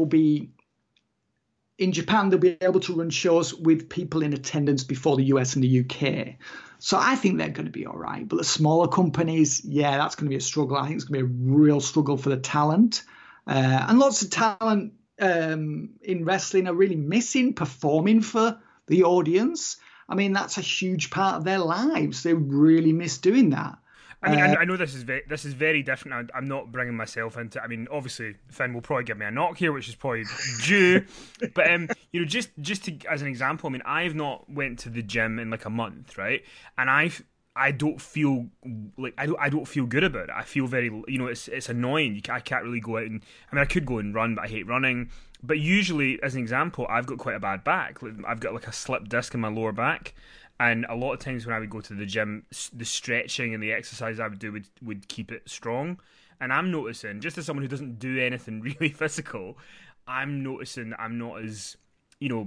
in Japan, they'll be able to run shows with people in attendance before the US and the UK. So I think they're going to be all right. But the smaller companies, that's going to be a struggle. I think it's going to be a real struggle for the talent. And lots of talent in wrestling are really missing performing for the audience. I mean, that's a huge part of their lives. They really miss doing that. I mean, I know this is very different. I'm not bringing myself into. I mean, obviously, Finn will probably give me a knock here, which is probably due. But just to, as an example, I mean, I've not went to the gym in like a month, right? And I don't feel like I don't feel good about it. I feel very, it's annoying. I can't really go out and, I mean, I could go and run, but I hate running. But usually, as an example, I've got quite a bad back. I've got like a slip disc in my lower back, and a lot of times when I would go to the gym, the stretching and the exercise I would do would keep it strong. And I'm noticing, just as someone who doesn't do anything really physical, I'm noticing that I'm not as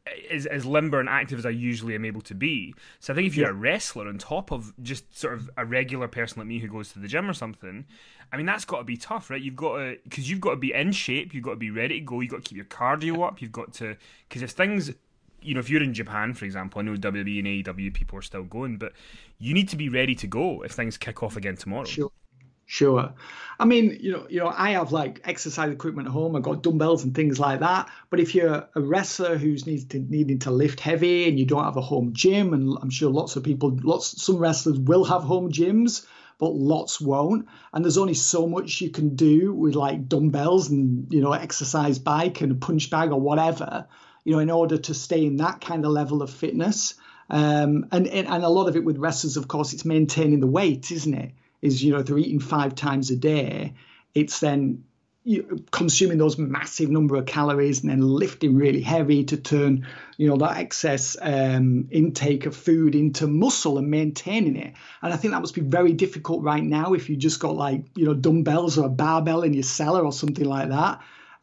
as limber and active as I usually am able to be. So I think if you're a wrestler on top of just sort of a regular person like me who goes to the gym or something, I mean, that's got to be tough, right? You've got to be in shape, you've got to be ready to go, you've got to keep your cardio up, you've got to, because if things, if you're in Japan, for example, I know WWE and AEW people are still going, but you need to be ready to go if things kick off again tomorrow. Sure. I mean, I have like exercise equipment at home. I've got dumbbells and things like that. But if you're a wrestler who's needing to lift heavy and you don't have a home gym, and I'm sure some wrestlers will have home gyms, but lots won't. And there's only so much you can do with like dumbbells and, exercise bike and a punch bag or whatever, in order to stay in that kind of level of fitness. And a lot of it with wrestlers, of course, it's maintaining the weight, isn't it? Is, if they're eating 5 times a day, it's then consuming those massive number of calories and then lifting really heavy to turn, that excess intake of food into muscle and maintaining it. And I think that must be very difficult right now if you just got like, dumbbells or a barbell in your cellar or something like that.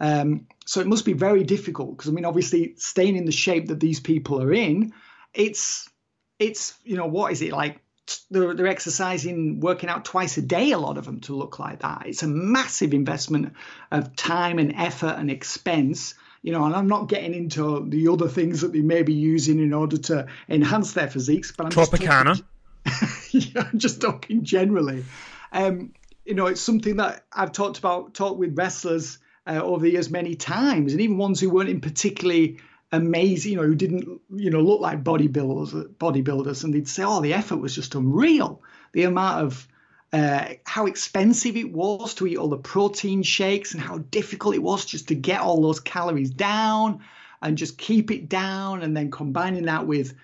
So it must be very difficult because, I mean, obviously staying in the shape that these people are in, it's what is it like? They're exercising, working out twice a day, a lot of them, to look like that. It's a massive investment of time and effort and expense, and I'm not getting into the other things that they may be using in order to enhance their physiques, but I'm Tropicana. I'm just talking generally. It's something that I've talked with wrestlers over the years many times, and even ones who weren't in particularly amazing, who didn't, look like bodybuilders, and they'd say, oh, the effort was just unreal. The amount of how expensive it was to eat all the protein shakes and how difficult it was just to get all those calories down and just keep it down, and then combining that with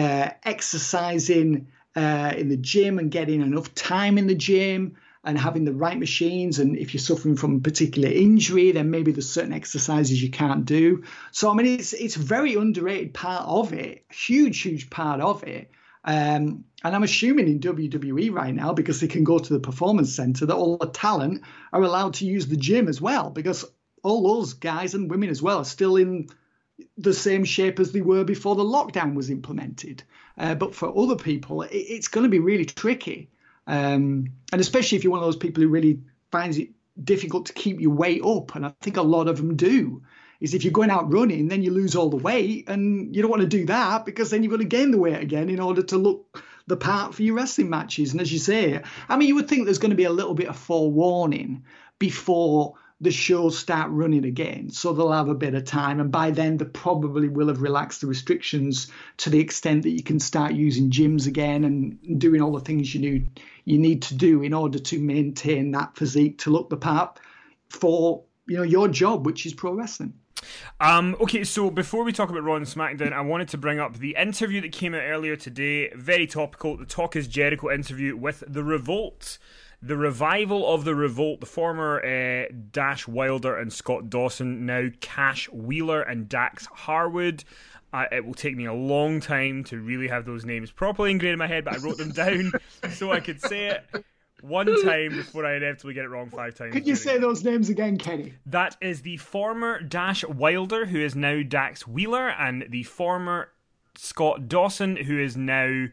exercising in the gym and getting enough time in the gym and having the right machines. And if you're suffering from a particular injury, then maybe there's certain exercises you can't do. So, I mean, it's a very underrated part of it, huge part of it. And I'm assuming in WWE right now, because they can go to the performance center, that all the talent are allowed to use the gym as well, because all those guys and women as well are still in the same shape as they were before the lockdown was implemented. But for other people, it's going to be really tricky. And especially if you're one of those people who really finds it difficult to keep your weight up, and I think a lot of them do, is if you're going out running, then you lose all the weight, and you don't want to do that because then you're going to gain the weight again in order to look the part for your wrestling matches. And as you say, I mean, you would think there's going to be a little bit of forewarning before the shows start running again, so they'll have a bit of time, and by then they probably will have relaxed the restrictions to the extent that you can start using gyms again and doing all the things you need to do in order to maintain that physique to look the part for your job, which is pro wrestling. Okay, so before we talk about Raw and SmackDown, I wanted to bring up the interview that came out earlier today, very topical, the Talk is Jericho interview with The Revolt. The revival of The Revolt, the former Dash Wilder and Scott Dawson, now Cash Wheeler and Dax Harwood. It will take me a long time to really have those names properly ingrained in my head, but I wrote them down so I could say it one time before I inevitably get it wrong 5 times. Could you say those names again, Kenny? That is the former Dash Wilder, who is now Dax Wheeler, and the former Scott Dawson, who is now...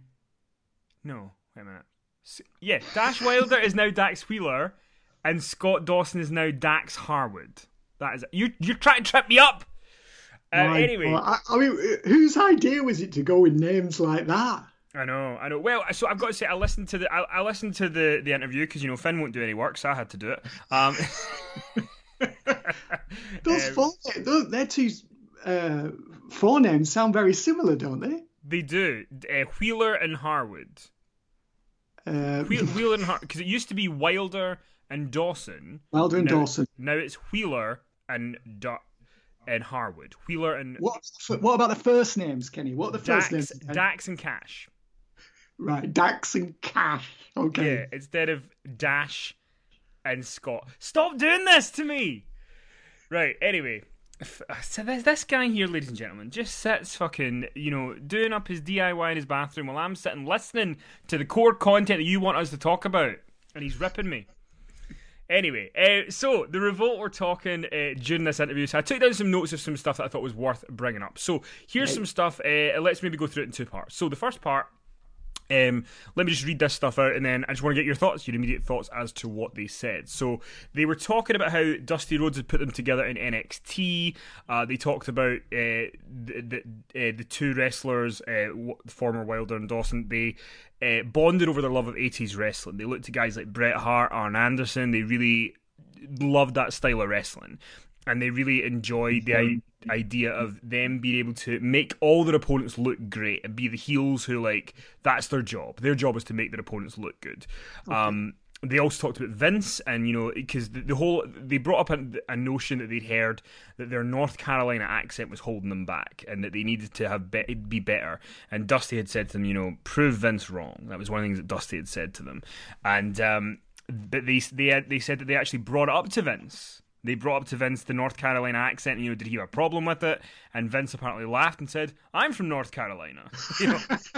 No, wait a minute. Yeah, Dash Wilder is now Dax Wheeler, and Scott Dawson is now Dax Harwood. That is it. You're trying to trip me up. Anyway, I mean, whose idea was it to go with names like that? I know. Well, so I've got to say, I listened to the interview because Finn won't do any work, so I had to do it. Their two forenames sound very similar, don't they? They do. Wheeler and Harwood. Wheeler and Harwood, because it used to be Wilder and Dawson. Dawson. Now it's Wheeler and Harwood. Wheeler and... What about the first names, Kenny? What are the first names? Dax and Cash. Right, Dax and Cash. Okay. Yeah, instead of Dash and Scott. Stop doing this to me! Right, anyway. So this guy here, ladies and gentlemen, just sits fucking, doing up his DIY in his bathroom while I'm sitting listening to the core content that you want us to talk about. And he's ripping me. Anyway, so the Revolt were talking during this interview, so I took down some notes of some stuff that I thought was worth bringing up. So here's some stuff. Let's maybe go through it in two parts. So the first part, let me just read this stuff out, and then I just want to get your thoughts, your immediate thoughts as to what they said. So they were talking about how Dusty Rhodes had put them together in NXT. They talked about the two wrestlers, former Wilder and Dawson. They bonded over their love of 80s wrestling. They looked to guys like Bret Hart, Arn Anderson. They really loved that style of wrestling. And they really enjoyed the idea of them being able to make all their opponents look great and be the heels who, like, that's their job. Their job is to make their opponents look good. Okay. They also talked about Vince, and, you know, because they brought up a notion that they'd heard that their North Carolina accent was holding them back and that they needed to be better. And Dusty had said to them, you know, prove Vince wrong. That was one of the things that Dusty had said to them. And but they said that they actually brought it up to Vince. They brought up to Vince the North Carolina accent, and, you know, did he have a problem with it? And Vince apparently laughed and said, I'm from North Carolina. You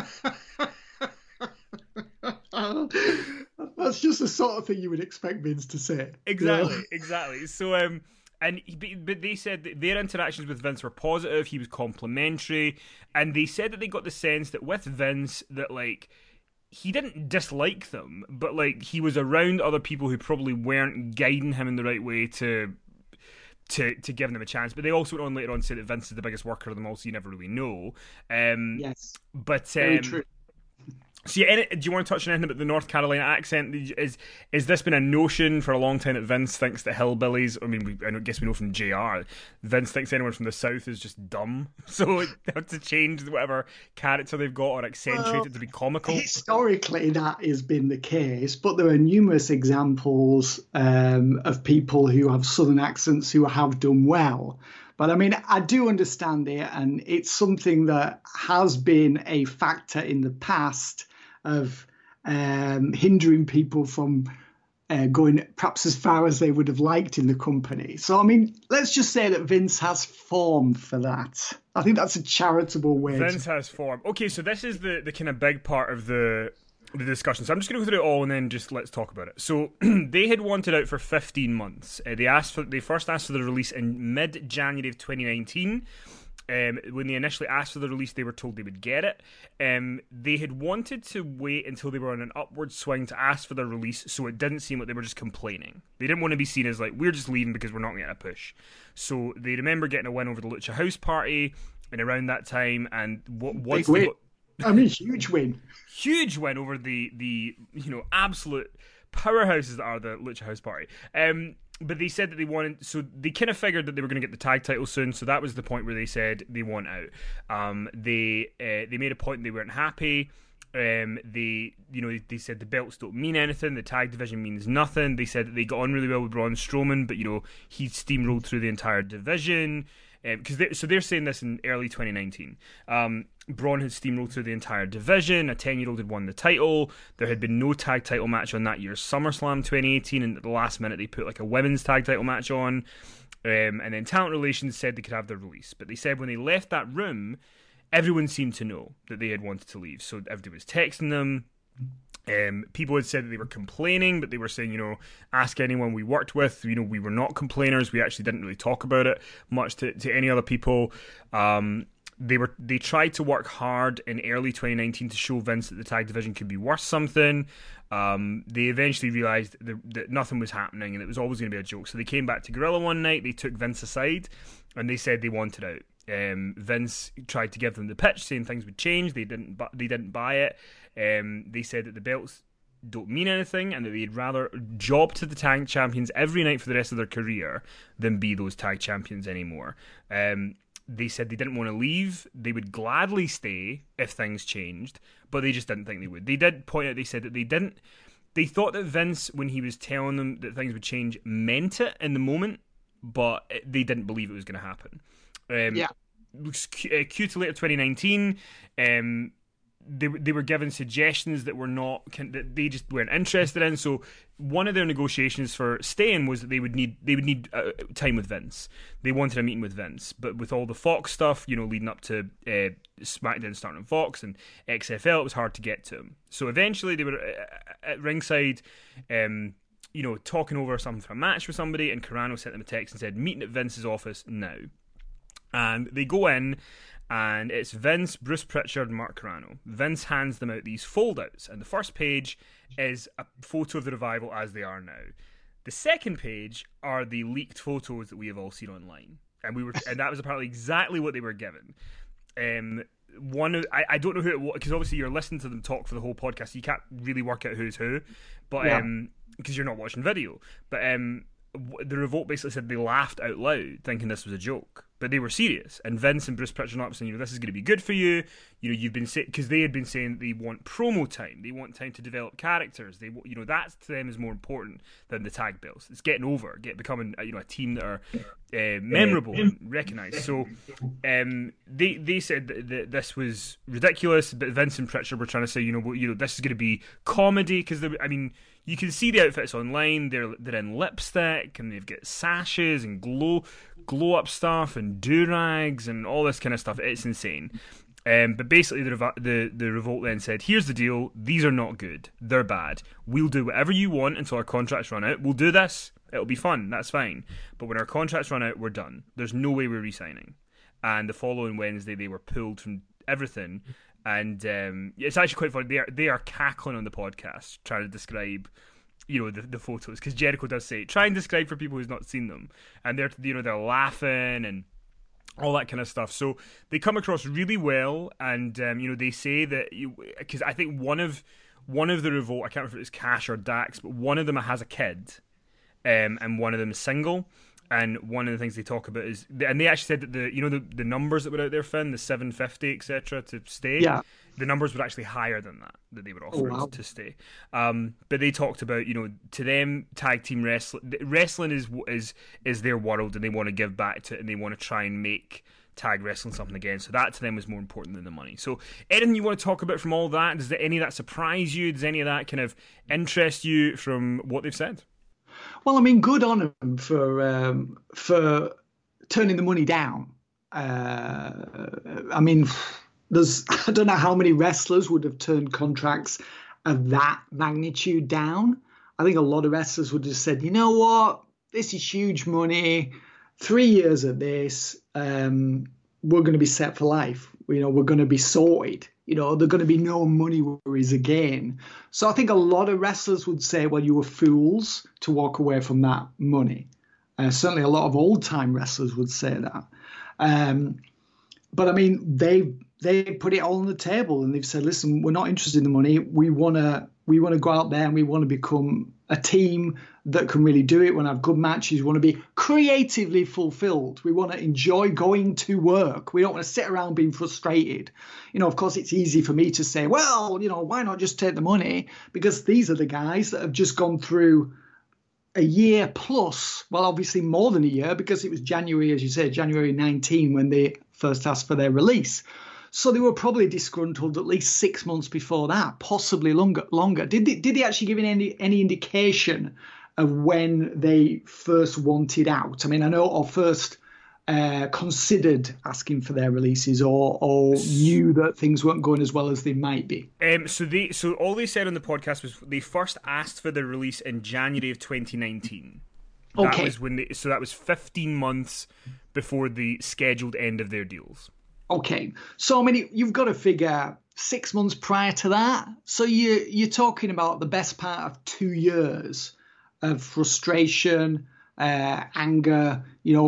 know? That's just the sort of thing you would expect Vince to say. Exactly, exactly. So, but they said that their interactions with Vince were positive, he was complimentary, and they said that they got the sense that with Vince, that, like, he didn't dislike them, but, like, he was around other people who probably weren't guiding him in the right way to give them a chance. But they also went on later on to say that Vince is the biggest worker of them all, so you never really know. Yes. But very true. So yeah, do you want to touch on anything about the North Carolina accent? Is this been a notion for a long time that Vince thinks that hillbillies, I mean, I guess we know from JR, Vince thinks anyone from the South is just dumb, so they have to change whatever character they've got or accentuate it to be comical? Historically, that has been the case, but there are numerous examples of people who have Southern accents who have done well. But I mean, I do understand it, and it's something that has been a factor in the past of hindering people from going perhaps as far as they would have liked in the company. So, I mean, let's just say that Vince has form for that. I think that's a charitable way. Vince has form. Okay, so this is the kind of big part of the discussion. So I'm just going to go through it all and then just let's talk about it. So they had wanted out for 15 months. They first asked for the release in mid-January of 2019. When they initially asked for the release, they were told they would get it. They had wanted to wait until they were on an upward swing to ask for the release, so it didn't seem like they were just complaining. They didn't want to be seen as like, we're just leaving because we're not getting a push. So they remember getting a win over the Lucha House Party and around that time, and once they got, I mean, huge win. Huge win over the absolute powerhouses that are the Lucha House Party. But they said that they wanted, so they kind of figured that they were going to get the tag title soon. So that was the point where they said they want out. They made a point they weren't happy. They said the belts don't mean anything. The tag division means nothing. They said that they got on really well with Braun Strowman, but he steamrolled through the entire division. They're saying this in early 2019. Braun had steamrolled through the entire division. A 10-year-old had won the title. There had been no tag title match on that year's SummerSlam 2018, and at the last minute they put like a women's tag title match on. And then Talent Relations said they could have their release, but they said when they left that room, everyone seemed to know that they had wanted to leave. So everybody was texting them. People had said that they were complaining, but they were saying, ask anyone we worked with. We were not complainers. We actually didn't really talk about it much to any other people. They tried to work hard in early 2019 to show Vince that the tag division could be worth something. They eventually realized that nothing was happening and it was always going to be a joke. So they came back to Gorilla one night. They took Vince aside and they said they wanted out. Vince tried to give them the pitch, saying things would change. They didn't buy it. They said that the belts don't mean anything and that they'd rather job to the tag champions every night for the rest of their career than be those tag champions anymore. They said they didn't want to leave. They would gladly stay if things changed, but they just didn't think they would. They did point out, they said that they thought that Vince, when he was telling them that things would change, meant it in the moment, but they didn't believe it was going to happen. Q to later 2019, they were given suggestions that that they just weren't interested in. So one of their negotiations for staying was that they would need time with Vince. They wanted a meeting with Vince, but with all the Fox stuff, leading up to SmackDown starting on Fox and XFL, it was hard to get to him. So eventually they were at ringside. talking over something for a match with somebody, and Carrano sent them a text and said, meeting at Vince's office now. And they go in, and it's Vince, Bruce Pritchard, and Mark Carrano. Vince hands them out these foldouts, and the first page is a photo of the Revival as they are now. The second page are the leaked photos that we have all seen online, and that was apparently exactly what they were given. I don't know who it was, because obviously you're listening to them talk for the whole podcast, so you can't really work out who's who, but because you're not watching video. But the Revolt basically said they laughed out loud, thinking this was a joke, but they were serious. And Vince and Bruce Pritchard were saying, this is going to be good for you. You've been saying, because they had been saying they want promo time, they want time to develop characters. They, that to them is more important than the tag belts. It's getting over, becoming a team that are memorable and recognised. So they said that this was ridiculous, but Vince and Pritchard were trying to say, this is going to be comedy, because you can see the outfits online. They're in lipstick, and they've got sashes and glow up stuff and do-rags and all this kind of stuff. It's insane. But basically the Revolt then said, here's the deal, these are not good, they're bad, we'll do whatever you want until our contracts run out. We'll do this, it'll be fun, that's fine, but when our contracts run out, we're done. There's no way we're re-signing. And the following Wednesday they were pulled from everything. And it's actually quite funny. They are cackling on the podcast trying to describe, the photos, because Jericho does say, try and describe for people who's not seen them, and they're laughing and all that kind of stuff. So they come across really well, and they say that, because I think one of the Revolt, I can't remember if it's Cash or Dax, but one of them has a kid, and one of them is single. And one of the things they talk about is, and they actually said that the numbers that were out there, Finn, the 750, etc., to stay, the numbers were actually higher than that they were offering to stay. But they talked about, to them, tag team wrestling is their world, and they want to give back to it, and they want to try and make tag wrestling something again. So that to them was more important than the money. So anything you want to talk about from all that? Does any of that surprise you? Does any of that kind of interest you from what they've said? Well, good on them for turning the money down. I don't know how many wrestlers would have turned contracts of that magnitude down. I think a lot of wrestlers would have said, you know what, this is huge money, 3 years of this, we're going to be set for life. We're going to be sorted. There are going to be no money worries again. So I think a lot of wrestlers would say, well, you were fools to walk away from that money. Certainly a lot of old-time wrestlers would say that. But they put it all on the table, and they've said, listen, we're not interested in the money. We want to go out there and we want to become a team that can really do it. We want to have good matches. We want to be creatively fulfilled. We want to enjoy going to work. We don't want to sit around being frustrated. Of course, it's easy for me to say, well, why not just take the money? Because these are the guys that have just gone through a year plus, well, obviously more than a year, because it was January, as you said, January 19 when they first asked for their release. So they were probably disgruntled at least 6 months before that, possibly longer. Did they actually give any indication of when they first wanted out? I know, or first considered asking for their releases, or knew that things weren't going as well as they might be? So all they said on the podcast was they first asked for the release in January of 2019. Okay. That was when that was 15 months before the scheduled end of their deals. Okay, so you've got to figure 6 months prior to that. So you're talking about the best part of 2 years of frustration, anger,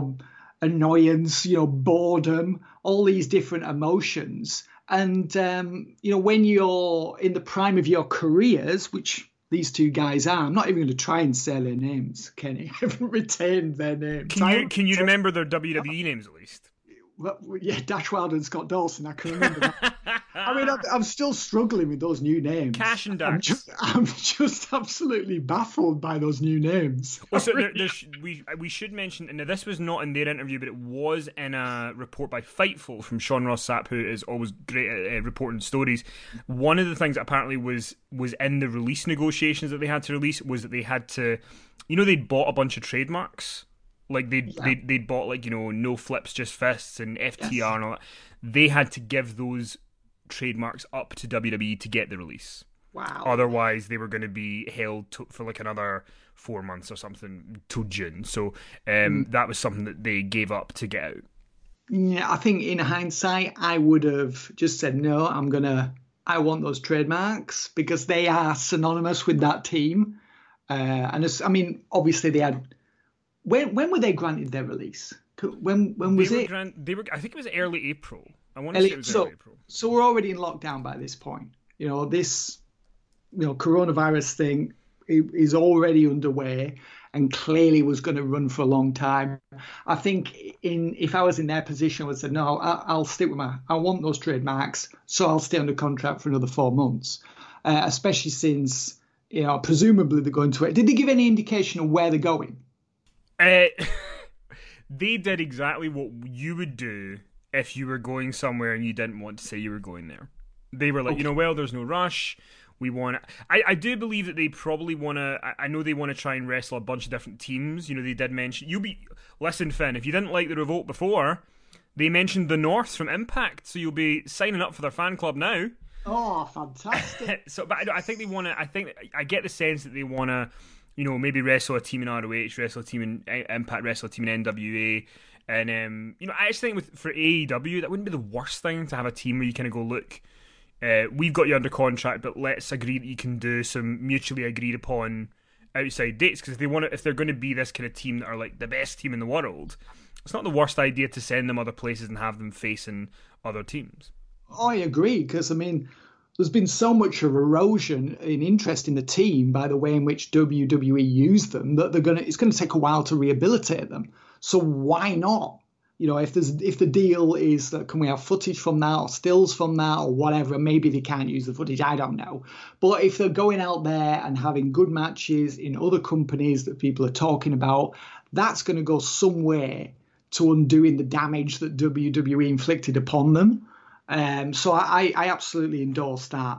annoyance, boredom, all these different emotions. And when you're in the prime of your careers, which these two guys are, I'm not even going to try and say their names, Kenny. I haven't retained their names. Can you remember their WWE names at least? Well, yeah, Dash Wilder and Scott Dawson. I can remember that. I'm still struggling with those new names. Cash and Dax. I'm just absolutely baffled by those new names. Well, so we should mention, and this was not in their interview, but it was in a report by Fightful from Sean Ross Sapp, who is always great at reporting stories. One of the things that apparently was in the release negotiations that they had to release was that they had to, they'd bought a bunch of trademarks. Like they'd bought no flips, just fists and FTR and all that. They had to give those trademarks up to WWE to get the release. Wow. Otherwise, they were going to be held for another 4 months or something till June. So that was something that they gave up to get out. Yeah, I think in hindsight, I would have just said, no, I want those trademarks because they are synonymous with that team. Obviously they had, when were they granted their release? When was it? I think it was early April. I want to say it was early April. So we're already in lockdown by this point. This, coronavirus thing is already underway and clearly was going to run for a long time. I think if I was in their position, I would say, no, I'll stick with I want those trademarks, so I'll stay under contract for another 4 months, especially since, presumably they're going to it. Did they give any indication of where they're going? They did exactly what you would do if you were going somewhere and you didn't want to say you were going there. They were like, Okay. there's no rush. We want to. I do believe that they probably want to. I know they want to try and wrestle a bunch of different teams. They did mention. Listen, Finn, if you didn't like the Revolt before, they mentioned the North from Impact, so you'll be signing up for their fan club now. Oh, fantastic. But I think they want to. I get the sense that they want to, maybe wrestle a team in ROH, wrestle a team in Impact, wrestle a team in NWA. And, I actually think for AEW, that wouldn't be the worst thing to have a team where you kind of go, look, we've got you under contract, but let's agree that you can do some mutually agreed upon outside dates. Because if they're going to be this kind of team that are like the best team in the world, it's not the worst idea to send them other places and have them facing other teams. I agree, because there's been so much of erosion in interest in the team by the way in which WWE used them that it's going to take a while to rehabilitate them. So why not? If the deal is that can we have footage from that or stills from that or whatever, maybe they can't use the footage, I don't know. But if they're going out there and having good matches in other companies that people are talking about, that's going to go somewhere to undoing the damage that WWE inflicted upon them. So I absolutely endorse that.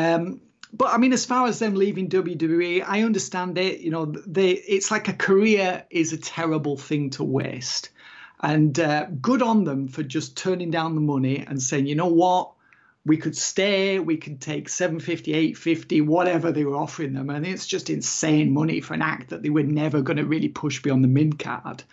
But as far as them leaving WWE, I understand it. It's like a career is a terrible thing to waste. And good on them for just turning down the money and saying, you know what, we could stay, we could take $750, $850, whatever they were offering them. And it's just insane money for an act that they were never going to really push beyond the mid card.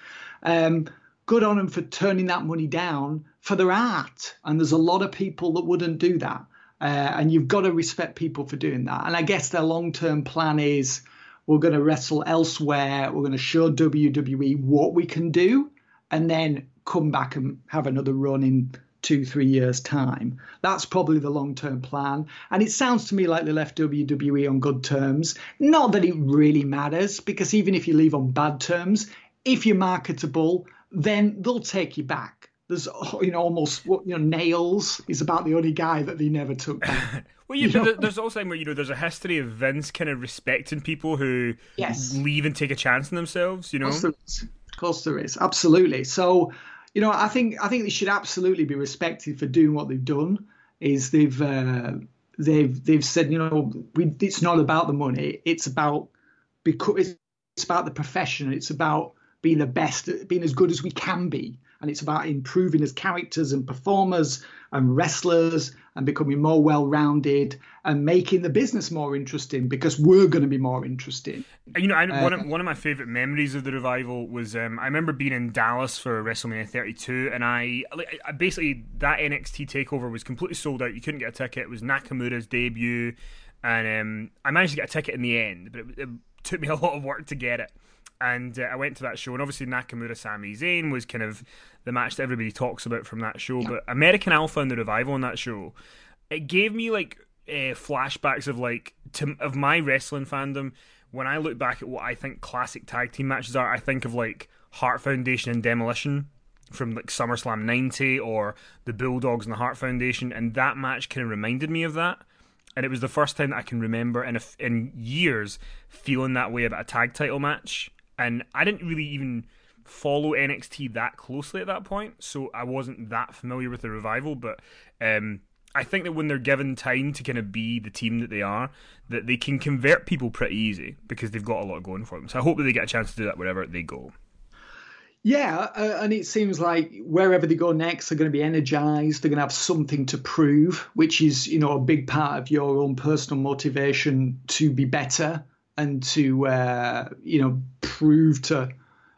Good on them for turning that money down for their art. And there's a lot of people that wouldn't do that. And you've got to respect people for doing that. And I guess their long-term plan is we're going to wrestle elsewhere. We're going to show WWE what we can do and then come back and have another run in 2-3 years' time. That's probably the long-term plan. And it sounds to me like they left WWE on good terms. Not that it really matters, because even if you leave on bad terms, if you're marketable, then they'll take you back. There's, almost, Nails is about the only guy that they never took back. Well, there's also where, there's a history of Vince kind of respecting people who leave and take a chance on themselves, Of course there is. Absolutely. So, I think they should absolutely be respected for doing what they've done. Is they've said, it's not about the money. It's about the profession. It's about being the best, being as good as we can be. And it's about improving as characters and performers and wrestlers and becoming more well-rounded and making the business more interesting because we're going to be more interesting. One of my favourite memories of the Revival was I remember being in Dallas for WrestleMania 32, and I basically, that NXT takeover was completely sold out. You couldn't get a ticket. It was Nakamura's debut, and I managed to get a ticket in the end, but it took me a lot of work to get it. And I went to that show, and obviously Nakamura Sami Zayn was kind of the match that everybody talks about from that show. But American Alpha and the Revival on that show, it gave me flashbacks of my wrestling fandom. When I look back at what I think classic tag team matches are, I think of Heart Foundation and Demolition from SummerSlam 90, or the Bulldogs and the Heart Foundation, and that match kind of reminded me of that. And it was the first time that I can remember in years feeling that way about a tag title match. And I didn't really even follow NXT that closely at that point, so I wasn't that familiar with the Revival. But I think that when they're given time to kind of be the team that they are, that they can convert people pretty easy because they've got a lot going for them. So I hope that they get a chance to do that wherever they go. Yeah, and it seems like wherever they go next, they're going to be energized. They're going to have something to prove, which is, a big part of your own personal motivation to be better. and to prove to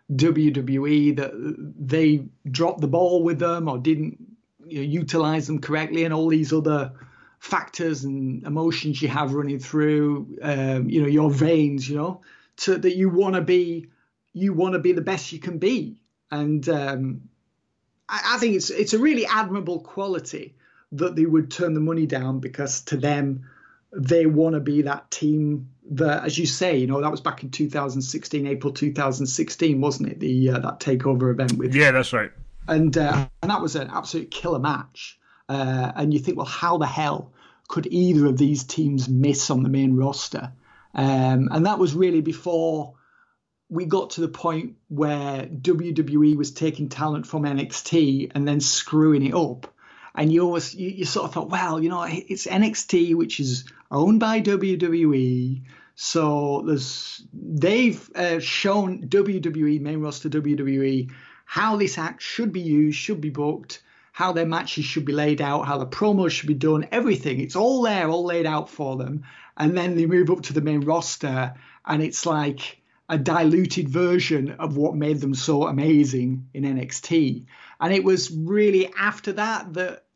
WWE that they dropped the ball with them or didn't utilize them correctly, and all these other factors and emotions you have running through your veins, that you want to be the best you can be. And I think it's a really admirable quality that they would turn the money down, because to them, they want to be that team that, as you say, that was back in 2016, April 2016, wasn't it? That takeover event with. Yeah, that's right. And that was an absolute killer match. And you think, well, how the hell could either of these teams miss on the main roster? And that was really before we got to the point where WWE was taking talent from NXT and then screwing it up. And you sort of thought, well, it's NXT, which is owned by WWE. So they've shown WWE, main roster WWE, how this act should be used, should be booked, how their matches should be laid out, how the promos should be done, everything. It's all there, all laid out for them. And then they move up to the main roster, and it's like a diluted version of what made them so amazing in NXT. And it was really after that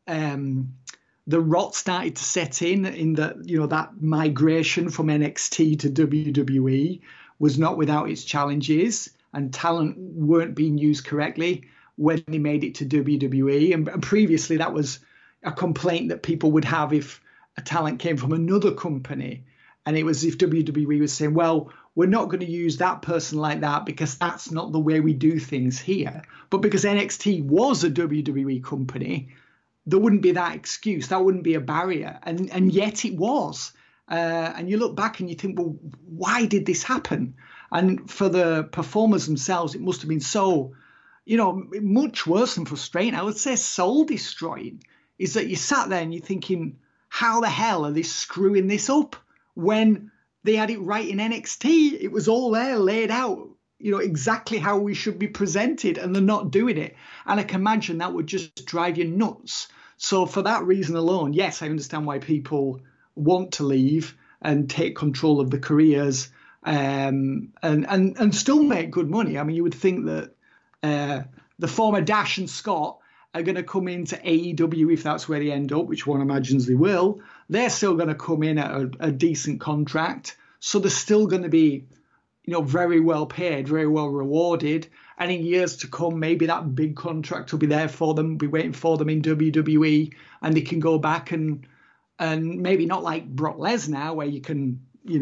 the rot started to set in that, that migration from NXT to WWE was not without its challenges, and talent weren't being used correctly when they made it to WWE. And previously that was a complaint that people would have if a talent came from another company. And it was if WWE was saying, well, we're not going to use that person like that because that's not the way we do things here. But because NXT was a WWE company, there wouldn't be that excuse. That wouldn't be a barrier. And yet it was. And you look back and you think, well, why did this happen? And for the performers themselves, it must have been so, much worse than frustrating. I would say soul destroying, is that you sat there and you're thinking, how the hell are they screwing this up when they had it right in NXT? It was all there laid out, exactly how we should be presented, and they're not doing it. And I can imagine that would just drive you nuts. So for that reason alone, yes, I understand why people want to leave and take control of the careers and still make good money. I mean, you would think that the former Dash and Scott are going to come into AEW if that's where they end up, which one imagines they will. They're still going to come in at a decent contract. So they're still going to be, very well paid, very well rewarded. And in years to come, maybe that big contract will be there for them, be waiting for them in WWE, and they can go back and maybe not like Brock Lesnar, where you can,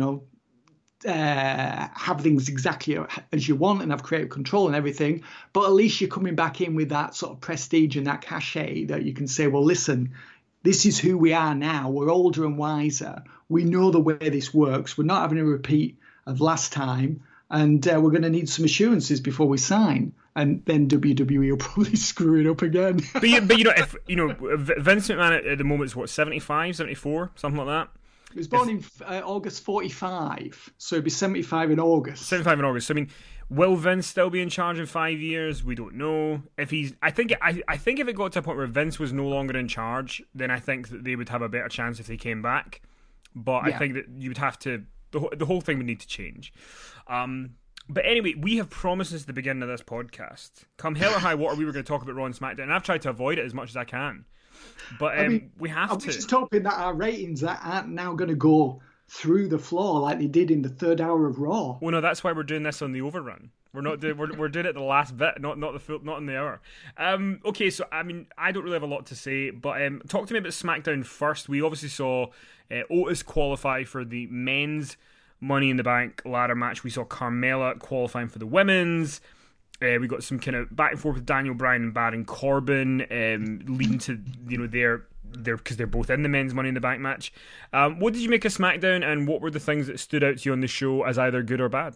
have things exactly as you want and have creative control and everything, but at least you're coming back in with that sort of prestige and that cachet that you can say, well, listen, this is who we are now. We're older and wiser. We know the way this works. We're not having a repeat of last time, and we're going to need some assurances before we sign. And then WWE will probably screw it up again. but if Vince McMahon at the moment is what, 75, 74, something like that. He was born in August 45, so it'd be 75 in August. 75 in August. So, I mean, will Vince still be in charge in 5 years? We don't know. If he's, I think if it got to a point where Vince was no longer in charge, then I think that they would have a better chance if they came back. But yeah. I think that you would have to, the whole thing would need to change. But anyway, we have promised since the beginning of this podcast, come hell or high water, we were going to talk about Raw and SmackDown, and I've tried to avoid it as much as I can. But we have to. I'm just hoping that our ratings aren't now going to go through the floor like they did in the third hour of Raw. Well, no, that's why we're doing this on the overrun. We're not doing we're doing it the last bit, not the full, not in the hour. Okay, so I mean, I don't really have a lot to say, but talk to me about SmackDown first. We obviously saw Otis qualify for the men's Money in the Bank ladder match. We saw Carmella qualifying for the women's. We got some kind of back and forth with Daniel Bryan and Baron Corbin, leading to their because they're both in the men's Money in the Bank match. What did you make of SmackDown, and what were the things that stood out to you on the show as either good or bad?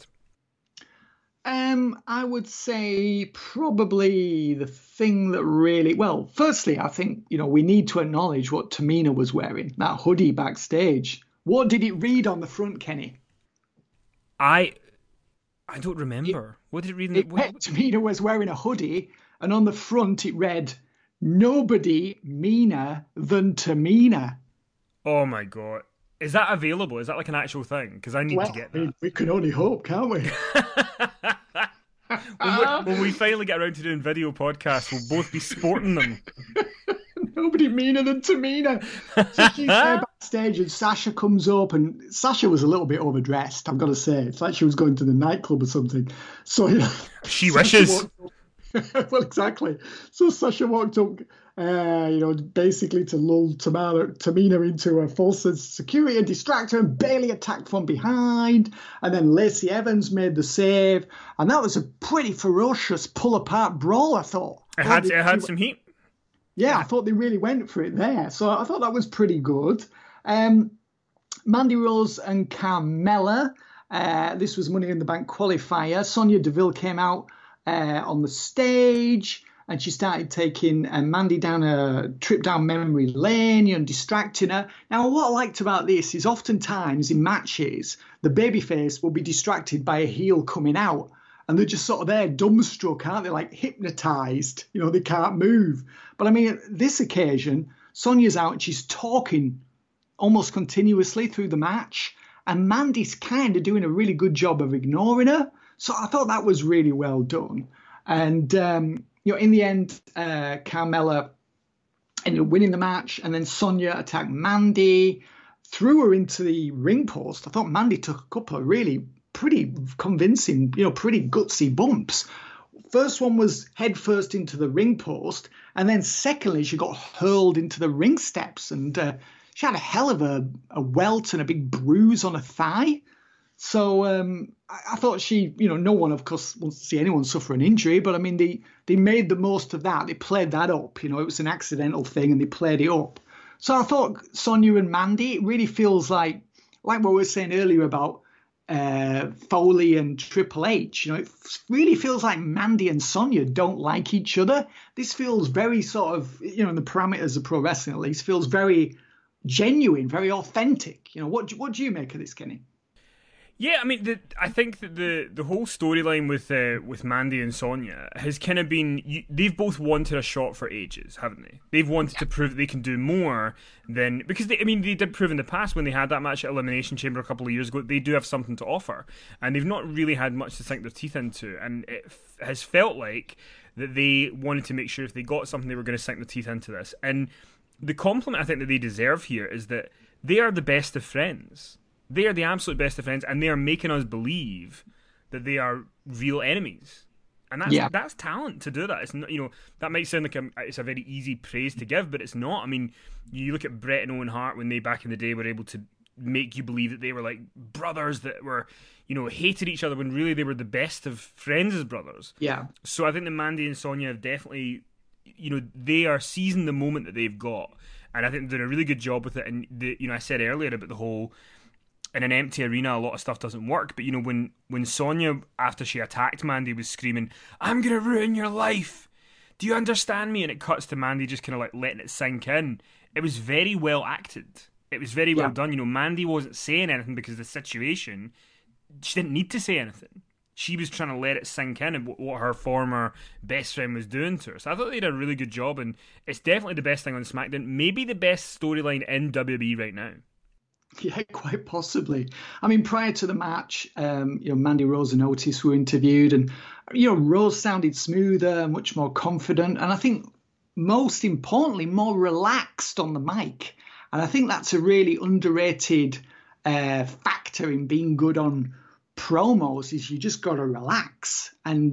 I would say probably the thing that really, well, firstly, I think we need to acknowledge what Tamina was wearing, that hoodie backstage. What did it read on the front, Kenny? I don't remember. What did it read? Tamina was wearing a hoodie, and on the front it read, "Nobody meaner than Tamina." Oh my god! Is that available? Is that like an actual thing? Because I need to Well, get I that. mean, we can only hope, can't we? When we finally get around to doing video podcasts, we'll both be sporting them. Nobody meaner than Tamina. So she's there backstage, and Sasha comes up, and Sasha was a little bit overdressed, I've got to say. It's like she was going to the nightclub or something. So, She Sasha wishes. walked up. Well, exactly. So Sasha walked up, basically to lull Tamina into a false sense of security and distract her, and Bailey attacked from behind, and then Lacey Evans made the save, and that was a pretty ferocious pull-apart brawl, I thought. It had some heat. Yeah, I thought they really went for it there. So I thought that was pretty good. Mandy Rose and Carmella. This was Money in the Bank qualifier. Sonya Deville came out on the stage, and she started taking Mandy down a trip down memory lane, distracting her. Now, what I liked about this is oftentimes in matches, the babyface will be distracted by a heel coming out. And they're just sort of there, dumbstruck, aren't they? Like hypnotized. They can't move. But I mean, this occasion, Sonya's out and she's talking almost continuously through the match. And Mandy's kind of doing a really good job of ignoring her. So I thought that was really well done. And, in the end, Carmella ended up winning the match. And then Sonya attacked Mandy, threw her into the ring post. I thought Mandy took a couple of really pretty convincing, pretty gutsy bumps. First one was head first into the ring post, and then secondly, she got hurled into the ring steps, and she had a hell of a welt and a big bruise on her thigh. So I thought she, no one, of course, wants to see anyone suffer an injury, but I mean, they made the most of that. They played that up. It was an accidental thing, and they played it up. So I thought Sonya and Mandy, it really feels like what we were saying earlier about Foley and Triple H. It really feels like Mandy and Sonya don't like each other. This feels very sort of, in the parameters of pro wrestling at least, feels very genuine, very authentic. What do you make of this, Kenny? Yeah, I mean, I think that the whole storyline with Mandy and Sonya has kind of been, they've both wanted a shot for ages, haven't they? They've wanted to prove that they can do more than, because they did prove in the past when they had that match at Elimination Chamber a couple of years ago, they do have something to offer, and they've not really had much to sink their teeth into, and it has felt like that they wanted to make sure if they got something, they were going to sink their teeth into this. And the compliment I think that they deserve here is that they are the best of friends. They are the absolute best of friends, and they are making us believe that they are real enemies. And that's talent to do that. It's not, that might sound like it's a very easy praise to give, but it's not. I mean, you look at Bret and Owen Hart when they back in the day were able to make you believe that they were like brothers that were, hated each other when really they were the best of friends as brothers. Yeah. So I think that Mandy and Sonya have definitely, they are seizing the moment that they've got, and I think they're doing a really good job with it. And I said earlier about the whole, in an empty arena, a lot of stuff doesn't work. But when Sonya, after she attacked Mandy, was screaming, "I'm gonna ruin your life. Do you understand me?" and it cuts to Mandy just kind of like letting it sink in. It was very well acted. It was very well done. Mandy wasn't saying anything because of the situation. She didn't need to say anything. She was trying to let it sink in and what her former best friend was doing to her. So I thought they did a really good job, and it's definitely the best thing on SmackDown. Maybe the best storyline in WWE right now. Yeah, quite possibly. I mean, prior to the match, Mandy Rose and Otis were interviewed, and Rose sounded smoother, much more confident, and I think most importantly, more relaxed on the mic. And I think that's a really underrated factor in being good on promos. Is you just got to relax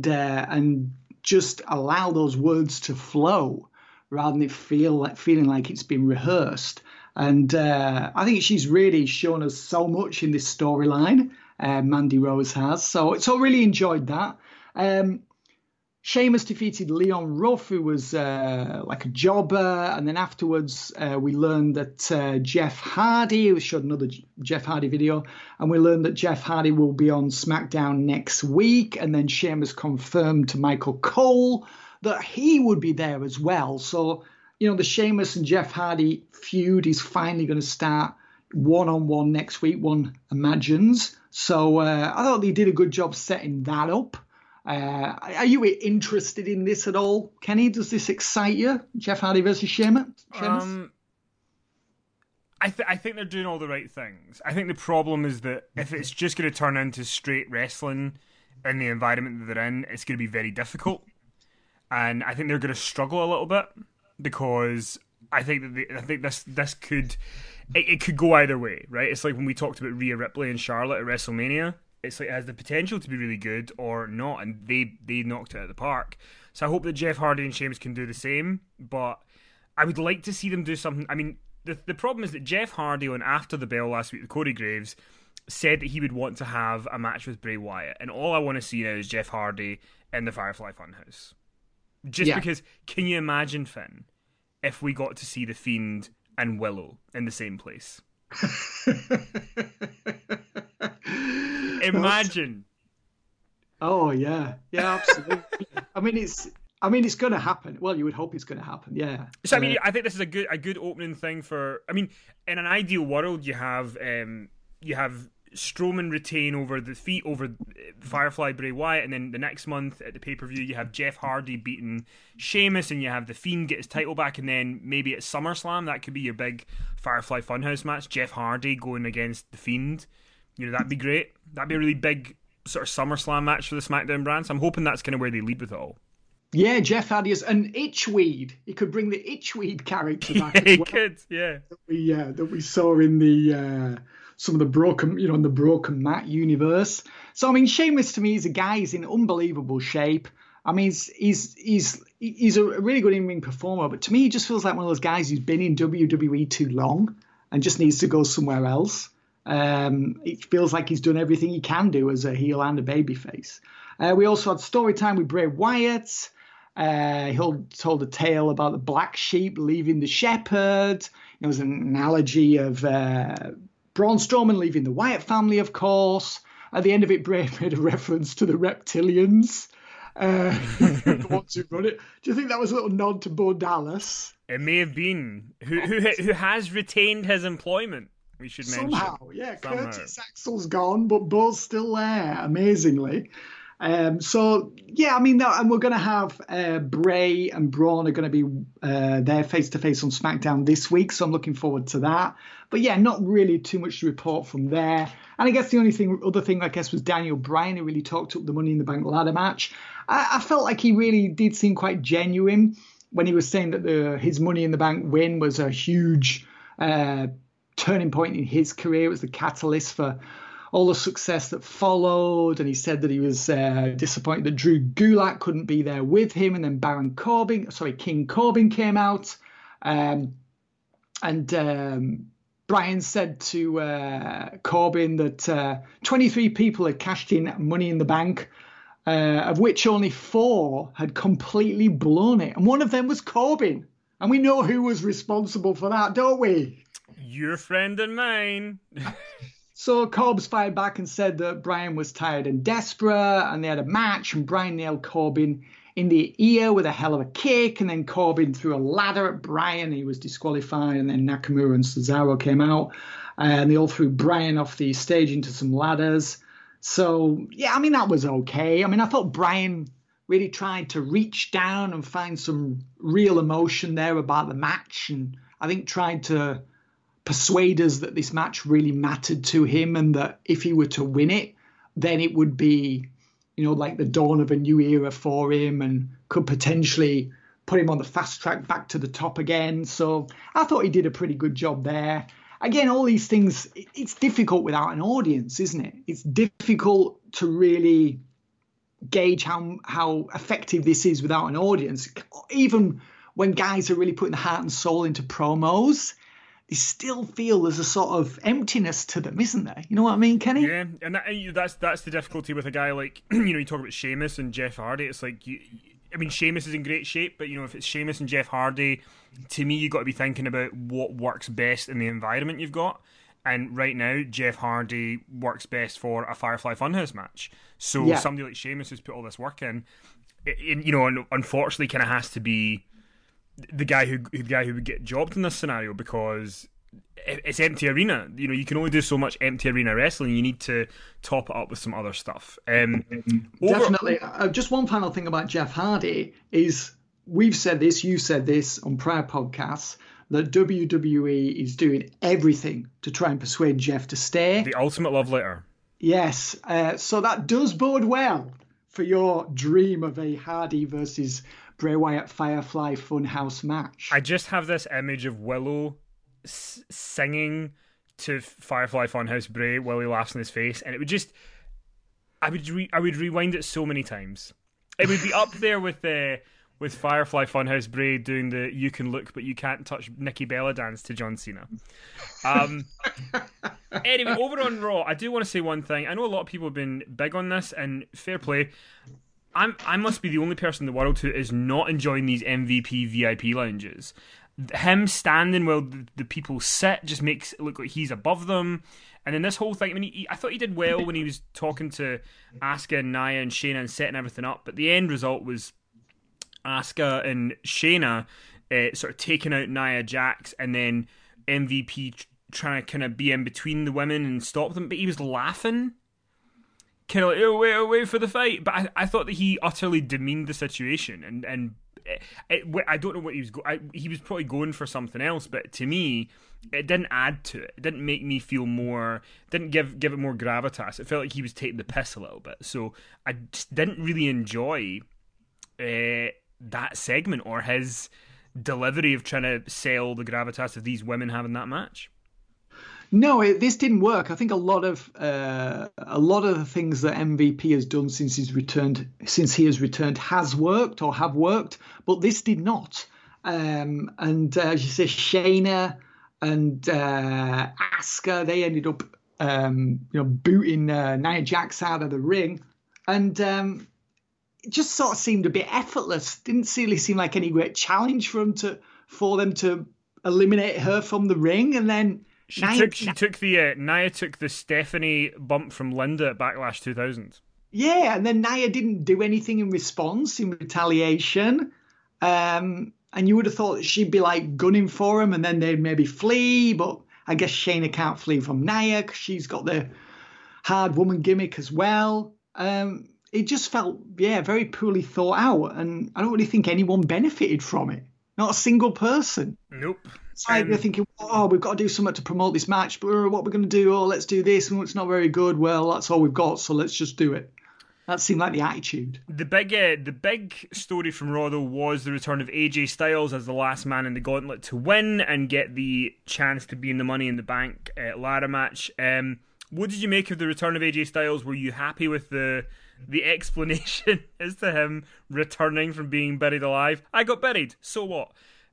and just allow those words to flow rather than feeling like it's been rehearsed. And I think she's really shown us so much in this storyline, Mandy Rose has. So I really enjoyed that. Sheamus defeated Leon Ruff, who was like a jobber. And then afterwards, we learned that Jeff Hardy, we showed another Jeff Hardy video, and we learned that Jeff Hardy will be on SmackDown next week. And then Sheamus confirmed to Michael Cole that he would be there as well. So, the Sheamus and Jeff Hardy feud is finally going to start one-on-one next week, one imagines. So I thought they did a good job setting that up. Are you interested in this at all, Kenny? Does this excite you, Jeff Hardy versus Sheamus? I I think they're doing all the right things. I think the problem is that if it's just going to turn into straight wrestling in the environment that they're in, it's going to be very difficult. And I think they're going to struggle a little bit because I think that this could it could go either way, right? It's like when we talked about Rhea Ripley and Charlotte at WrestleMania. It's like it has the potential to be really good or not, and they knocked it out of the park. So I hope that Jeff Hardy and Sheamus can do the same, but I would like to see them do something. I mean, the problem is that Jeff Hardy on After the Bell last week with Corey Graves said that he would want to have a match with Bray Wyatt, and all I want to see now is Jeff Hardy in the Firefly Funhouse. Just because, can you imagine, Finn, if we got to see The Fiend and Willow in the same place? Imagine. Oh yeah, absolutely. I mean, it's going to happen. Well, you would hope it's going to happen. Yeah. So I mean, I think this is a good opening thing for. I mean, in an ideal world, you have Strowman retain over Firefly Bray Wyatt, and then the next month at the pay-per-view you have Jeff Hardy beating Sheamus, and you have The Fiend get his title back, and then maybe at SummerSlam that could be your big Firefly Funhouse match, Jeff Hardy going against The Fiend. You know, that'd be great. That'd be a really big sort of SummerSlam match for the SmackDown brand, so I'm hoping that's kind of where they lead with it all. Yeah, Jeff Hardy is an Itchweed. He could bring the Itchweed character back. He could, yeah. That we saw in the some of the broken, in the Broken Matt universe. So I mean, Sheamus to me is a guy. He's in unbelievable shape. I mean, he's a really good in-ring performer, but to me, he just feels like one of those guys who's been in WWE too long and just needs to go somewhere else. It feels like he's done everything he can do as a heel and a babyface. We also had story time with Bray Wyatt. He told a tale about the black sheep leaving the shepherd. It was an analogy of Braun Strowman leaving the Wyatt family, of course. At the end of it, Bray made a reference to the reptilians, the ones who run it. Do you think that was a little nod to Bo Dallas? It may have been. Who has retained his employment, we should mention. Somehow. Curtis Axel's gone, but Bo's still there, amazingly. So yeah, I mean, and we're going to have Bray and Braun are going to be there face to face on SmackDown this week, so I'm looking forward to that. But yeah, not really too much to report from there. And I guess the other thing was Daniel Bryan, who really talked up the Money in the Bank ladder match. I felt like he really did seem quite genuine when he was saying that his Money in the Bank win was a huge turning point in his career. It was the catalyst for all the success that followed, and he said that he was disappointed that Drew Gulak couldn't be there with him, and then King Corbin came out, and Bryan said to Corbin that 23 people had cashed in Money in the Bank, of which only 4 had completely blown it, and one of them was Corbin, and we know who was responsible for that, don't we? Your friend and mine. So Corbs fired back and said that Bryan was tired and desperate, and they had a match, and Bryan nailed Corbin in the ear with a hell of a kick, and then Corbin threw a ladder at Bryan. He was disqualified, and then Nakamura and Cesaro came out, and they all threw Bryan off the stage into some ladders. So, yeah, I mean, that was okay. I mean, I thought Bryan really tried to reach down and find some real emotion there about the match, and I think tried to persuade us that this match really mattered to him, and that if he were to win it, then it would be, like the dawn of a new era for him, and could potentially put him on the fast track back to the top again. So I thought he did a pretty good job there. Again, all these things, it's difficult without an audience, isn't it? It's difficult to really gauge how effective this is without an audience. Even when guys are really putting the heart and soul into promos, they still feel there's a sort of emptiness to them, isn't there? You know what I mean, Kenny? Yeah, and that's the difficulty with a guy like, you talk about Sheamus and Jeff Hardy. It's like, Sheamus is in great shape, but, if it's Sheamus and Jeff Hardy, to me, you've got to be thinking about what works best in the environment you've got. And right now, Jeff Hardy works best for a Firefly Funhouse match. So somebody like Sheamus who's put all this work in, unfortunately kind of has to be the guy who would get jobbed in this scenario, because it's empty arena. You can only do so much empty arena wrestling. You need to top it up with some other stuff. Definitely. Just one final thing about Jeff Hardy is, we've said this, you said this on prior podcasts, that WWE is doing everything to try and persuade Jeff to stay. The ultimate love letter. Yes, so that does bode well for your dream of a Hardy versus Bray Wyatt Firefly Funhouse match. I just have this image of Willow singing to Firefly Funhouse Bray while he laughs in his face, and it would just, I would rewind it so many times. It would be up there with Firefly Funhouse Bray doing the "You Can Look but You Can't Touch" Nikki Bella dance to John Cena. Anyway, over on Raw, I do want to say one thing. I know a lot of people have been big on this, and fair play. I must be the only person in the world who is not enjoying these MVP VIP lounges. Him standing while the people sit just makes it look like he's above them. And then this whole thing, I mean, I thought he did well when he was talking to Asuka and Nia and Shayna and setting everything up. But the end result was Asuka and Shayna sort of taking out Nia Jax, and then MVP trying to kind of be in between the women and stop them. But he was laughing, kind of like, oh, wait for the fight. But I thought that he utterly demeaned the situation, and I don't know what he was he was probably going for something else, but to me it didn't add to it. It didn't make me feel more, didn't give it more gravitas. It felt like he was taking the piss a little bit, so I just didn't really enjoy that segment or his delivery of trying to sell the gravitas of these women having that match. No, this didn't work. I think a lot of the things that MVP has done since he has returned has worked or have worked, but this did not. And as you say, Shayna and Asuka, they ended up booting Nia Jax out of the ring, and it just sort of seemed a bit effortless. Didn't really seem like any great challenge for them to eliminate her from the ring, and then. Nia took the Stephanie bump from Linda at Backlash 2000. Yeah, and then Nia didn't do anything in response, in retaliation. And you would have thought that she'd be like gunning for him, and then they'd maybe flee. But I guess Shayna can't flee from Nia because she's got the hard woman gimmick as well. It just felt, very poorly thought out, and I don't really think anyone benefited from it. Not a single person. Nope. It's like they're thinking, we've got to do something to promote this match, but what we're going to do, let's do this, and it's not very good. Well, that's all we've got, so let's just do it. That seemed like the attitude. The big story from Raw, though, was the return of AJ Styles as the last man in the gauntlet to win and get the chance to be in the Money in the Bank ladder match. What did you make of the return of AJ Styles? Were you happy with the explanation as to him returning from being buried alive? I got buried, so what?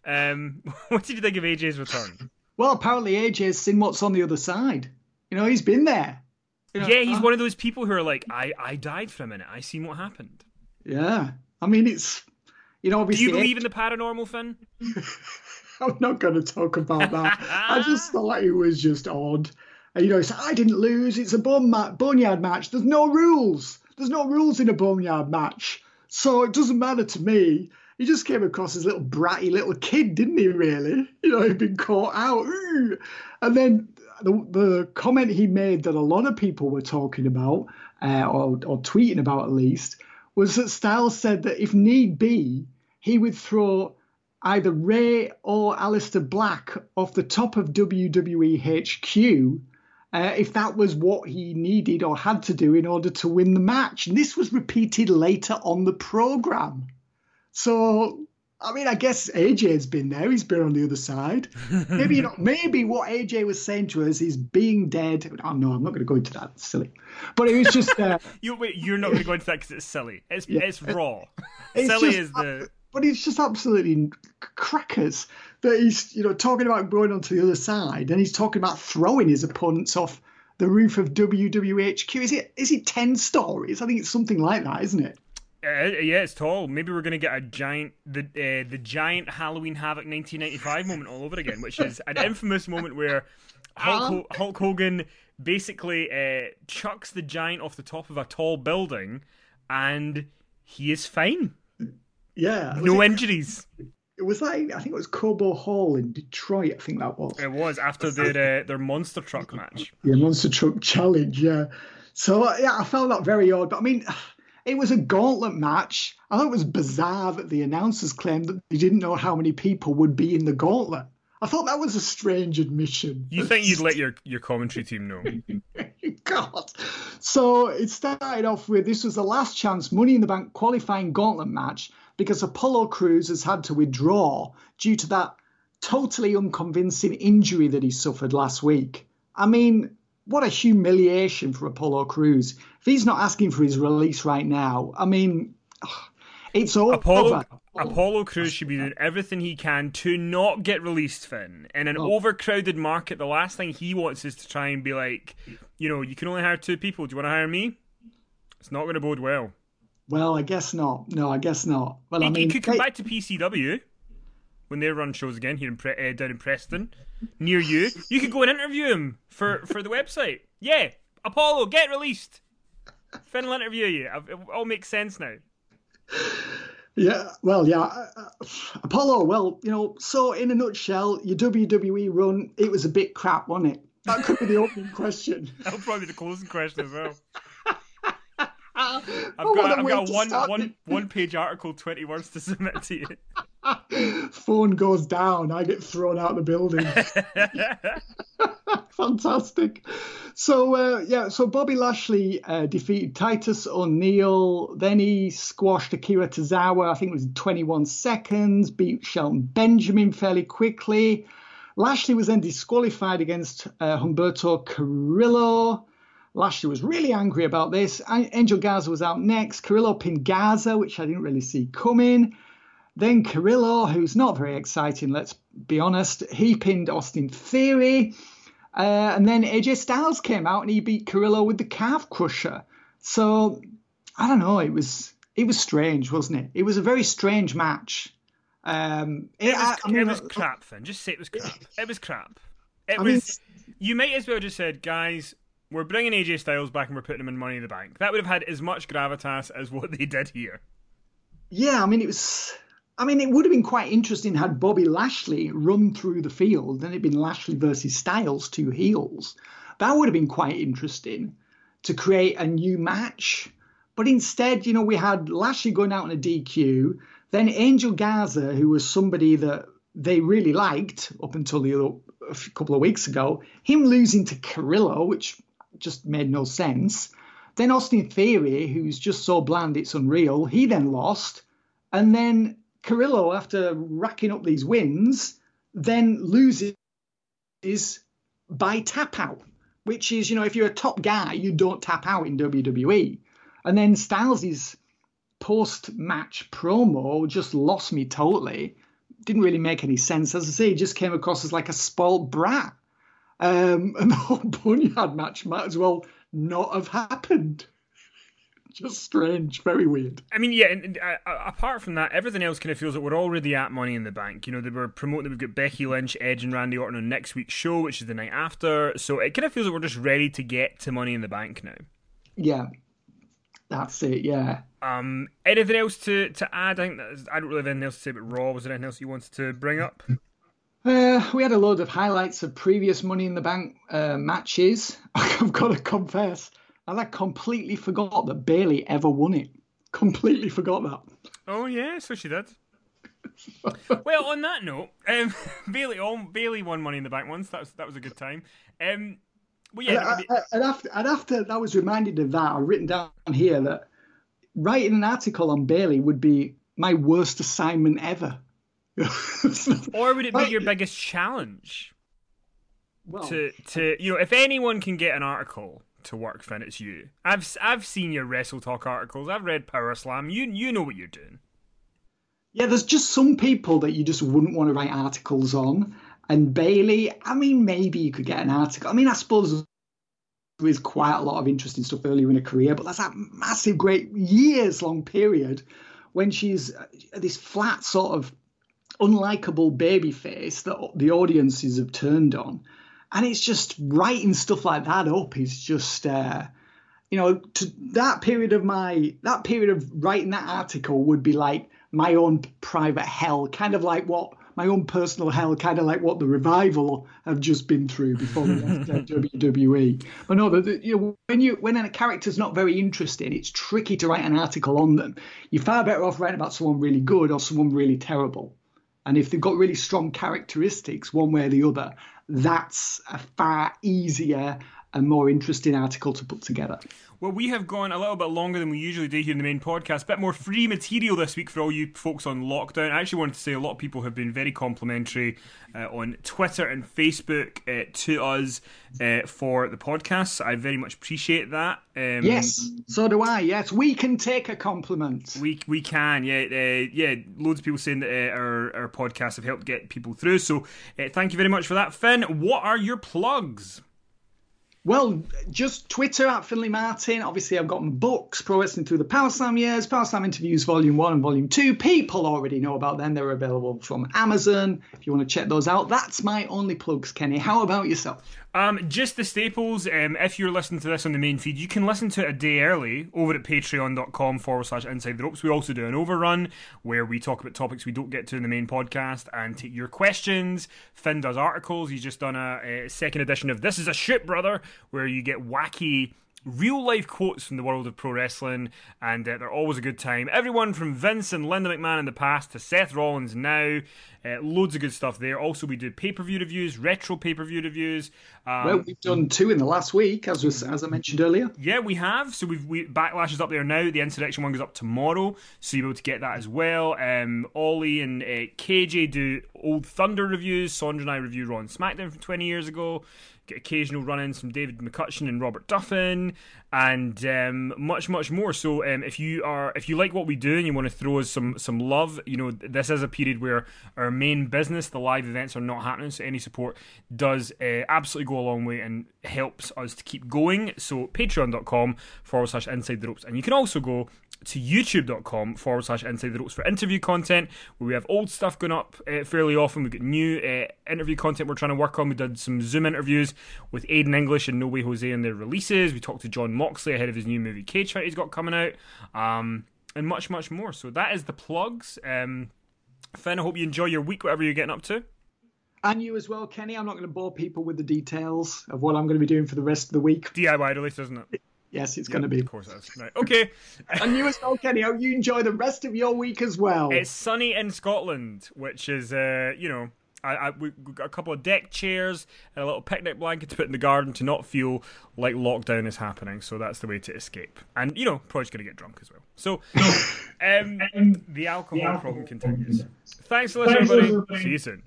What did you think of AJ's return? Well, apparently AJ's seen what's on the other side. He's been there. He's one of those people who are like, I died for a minute. I seen what happened. Yeah. I mean, it's, obviously... Do you believe in the paranormal, Finn? I'm not going to talk about that. I just thought it was just odd. And, so I didn't lose. It's a boneyard match. There's no rules. There's no rules in a boneyard match. So it doesn't matter to me. He just came across as a little bratty little kid, didn't he, really? He'd been caught out. Ooh. And then the comment he made that a lot of people were talking about, or tweeting about at least, was that Styles said that if need be, he would throw either Ray or Aleister Black off the top of WWE HQ if that was what he needed or had to do in order to win the match. And this was repeated later on the program. So, I mean, I guess AJ's been there. He's been on the other side. Maybe what AJ was saying to us is being dead. Oh, no, I'm not going to go into that. It's silly. But it was just... you're not going to go into that because it's silly. It's raw. Silly is the... But it's just absolutely crackers that he's, talking about going onto the other side, and he's talking about throwing his opponents off the roof of WWHQ. Is it 10 stories? I think it's something like that, isn't it? Yeah, it's tall. Maybe we're going to get a the giant Halloween Havoc 1995 moment all over again, which is an infamous moment where Hulk Hogan basically chucks the giant off the top of a tall building, and he is fine. Yeah. No injuries. It was like, I think it was Cobo Hall in Detroit, I think that was. It was, after their monster truck match. Yeah, monster truck challenge, yeah. So, I found that very odd. But, I mean, it was a gauntlet match. I thought it was bizarre that the announcers claimed that they didn't know how many people would be in the gauntlet. I thought that was a strange admission. You think you'd let your commentary team know? God. So it started off with this was the last chance Money in the Bank qualifying gauntlet match because Apollo Crews has had to withdraw due to that totally unconvincing injury that he suffered last week. I mean, what a humiliation for Apollo Crews. If he's not asking for his release right now, I mean, it's over. Apollo Crews should be doing everything he can to not get released, Finn. In an overcrowded market, the last thing he wants is to try and be like, you can only hire 2 people. Do you want to hire me? It's not going to bode well. Well, I guess not. No, I guess not. Well, He could come back to PCW when they run shows again here down in Preston, near you. You could go and interview him for the website. Yeah, Apollo, get released. Finn will interview you. It all makes sense now. Yeah, well, yeah. Apollo, well, so in a nutshell, your WWE run, it was a bit crap, wasn't it? That could be the opening question. That'll probably be the closing question as well. I've What got a way to start a one-page article, 20 words to submit to you. Phone goes down, I get thrown out of the building. Fantastic. So Bobby Lashley defeated Titus O'Neil. Then he squashed Akira Tozawa, I think it was 21 seconds, beat Shelton Benjamin fairly quickly. Lashley was then disqualified against Humberto Carrillo. Lashley was really angry about this. Angel Garza was out next. Carrillo pinned Garza, which I didn't really see coming. Then Carrillo, who's not very exciting, let's be honest, he pinned Austin Theory. And then AJ Styles came out and he beat Carrillo with the calf crusher. So, I don't know, it was strange, wasn't it? It was a very strange match. It was crap, Finn. Just say it was crap. It was crap. You might as well just said, guys, we're bringing AJ Styles back and we're putting him in Money in the Bank. That would have had as much gravitas as what they did here. Yeah, it would have been quite interesting had Bobby Lashley run through the field and it'd been Lashley versus Styles, 2 heels. That would have been quite interesting to create a new match. But instead, we had Lashley going out on a DQ, then Angel Garza, who was somebody that they really liked up until a couple of weeks ago, him losing to Carrillo, which just made no sense. Then Austin Theory, who's just so bland it's unreal, he then lost. And then Carrillo, after racking up these wins, then loses by tap out, which is, if you're a top guy, you don't tap out in WWE. And then Styles' post-match promo just lost me totally. Didn't really make any sense. As I say, he just came across as like a spoiled brat. And the whole Boneyard match might as well not have happened. Just strange, very weird. I mean, yeah, and apart from that, everything else kind of feels like we're already at Money in the Bank. They were promoting that we've got Becky Lynch, Edge and Randy Orton on next week's show, which is the night after. So it kind of feels like we're just ready to get to Money in the Bank now. Yeah, that's it, yeah. Anything else to add? I don't really have anything else to say about Raw. Was there anything else you wanted to bring up? We had a load of highlights of previous Money in the Bank matches. I've got to confess, I completely forgot that Bayley ever won it. Completely forgot that. Oh yeah, so she did. Well, on that note, Bayley won Money in the Bank once. That was a good time. Well, yeah. And after I was reminded of that, I've written down here that writing an article on Bayley would be my worst assignment ever. Or would it be your biggest challenge? Well, to if anyone can get an article to work, Finn, it's you. I've seen your Wrestle Talk articles. I've read Power Slam. You know what you're doing. Yeah, there's just some people that you just wouldn't want to write articles on. And Bayley, maybe you could get an article. I suppose there is quite a lot of interesting stuff earlier in her career, but that's that massive, great, years-long period when she's this flat sort of unlikable baby face that the audiences have turned on. And it's just writing stuff like that up is just, to that period of writing that article would be like my own private hell, kind of like what my own personal hell, kind of like what the Revival have just been through before they left WWE. But no, when a character's not very interesting, it's tricky to write an article on them. You're far better off writing about someone really good or someone really terrible. And if they've got really strong characteristics, one way or the other, that's a far easier and more interesting article to put together. Well, we have gone a little bit longer than we usually do here in the main podcast. A bit more free material this week for all you folks on lockdown. I actually wanted to say a lot of people have been very complimentary on Twitter and Facebook to us for the podcast. I very much appreciate that. Yes, so do I. Yes, we can take a compliment. We can, yeah. Loads of people saying that our podcasts have helped get people through. So thank you very much for that, Finn. What are your plugs? Well, just Twitter at Finley Martin. Obviously, I've got my books, Pro Wrestling Through the Power Slam Years, Power Slam Interviews Volume 1 and Volume 2. People already know about them. They're available from Amazon if you want to check those out. That's my only plugs, Kenny. How about yourself? Just the staples. If you're listening to this on the main feed, you can listen to it a day early over at patreon.com/Inside the Ropes. We also do an overrun where we talk about topics we don't get to in the main podcast and take your questions. Finn does articles. He's just done a second edition of This Is a Shoot, Brother, where you get wacky real-life quotes from the world of pro wrestling, and they're always a good time. Everyone from Vince and Linda McMahon in the past to Seth Rollins now. Loads of good stuff there. Also, we do pay-per-view reviews, retro pay-per-view reviews. Well, we've done 2 in the last week, as I mentioned earlier. Yeah, we have. So we Backlash is up there now. The Insurrection one goes up tomorrow, so you'll be able to get that as well. Ollie and KJ do Old Thunder reviews. Sondra and I review Raw and SmackDown from 20 years ago. Get occasional run-ins from David McCutcheon and Robert Duffin, and much more. So if you like what we do and you want to throw us some love, this is a period where our main business, the live events, are not happening, so any support does absolutely go a long way and helps us to keep going. So patreon.com/Inside the Ropes, and you can also go to youtube.com/Inside the Ropes for interview content, where we have old stuff going up fairly often. We've got new interview content we're trying to work on. We did some Zoom interviews with Aiden English and No Way Jose and their releases. We talked to John Moxley ahead of his new movie Cage Fight he's got coming out, and much more. So that is the plugs. Finn, I hope you enjoy your week, whatever you're getting up to. And you as well, Kenny. I'm not going to bore people with the details of what I'm going to be doing for the rest of the week. DIY release, isn't it? Yes, it's going to be. Of course it is. Right. Okay. And you as well, Kenny. I hope you enjoy the rest of your week as well. It's sunny in Scotland, which is, we've got a couple of deck chairs and a little picnic blanket to put in the garden to not feel like lockdown is happening. So that's the way to escape. And, probably just going to get drunk as well. So, the alcohol problem continues. Thanks for listening, everybody. See you soon.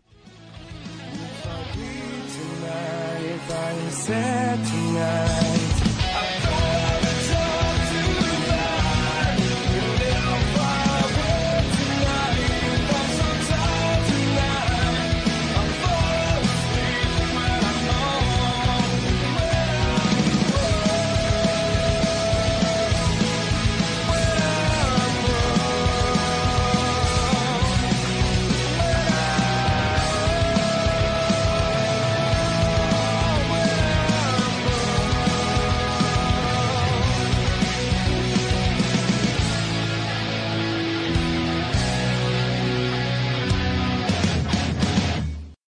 If I am sad tonight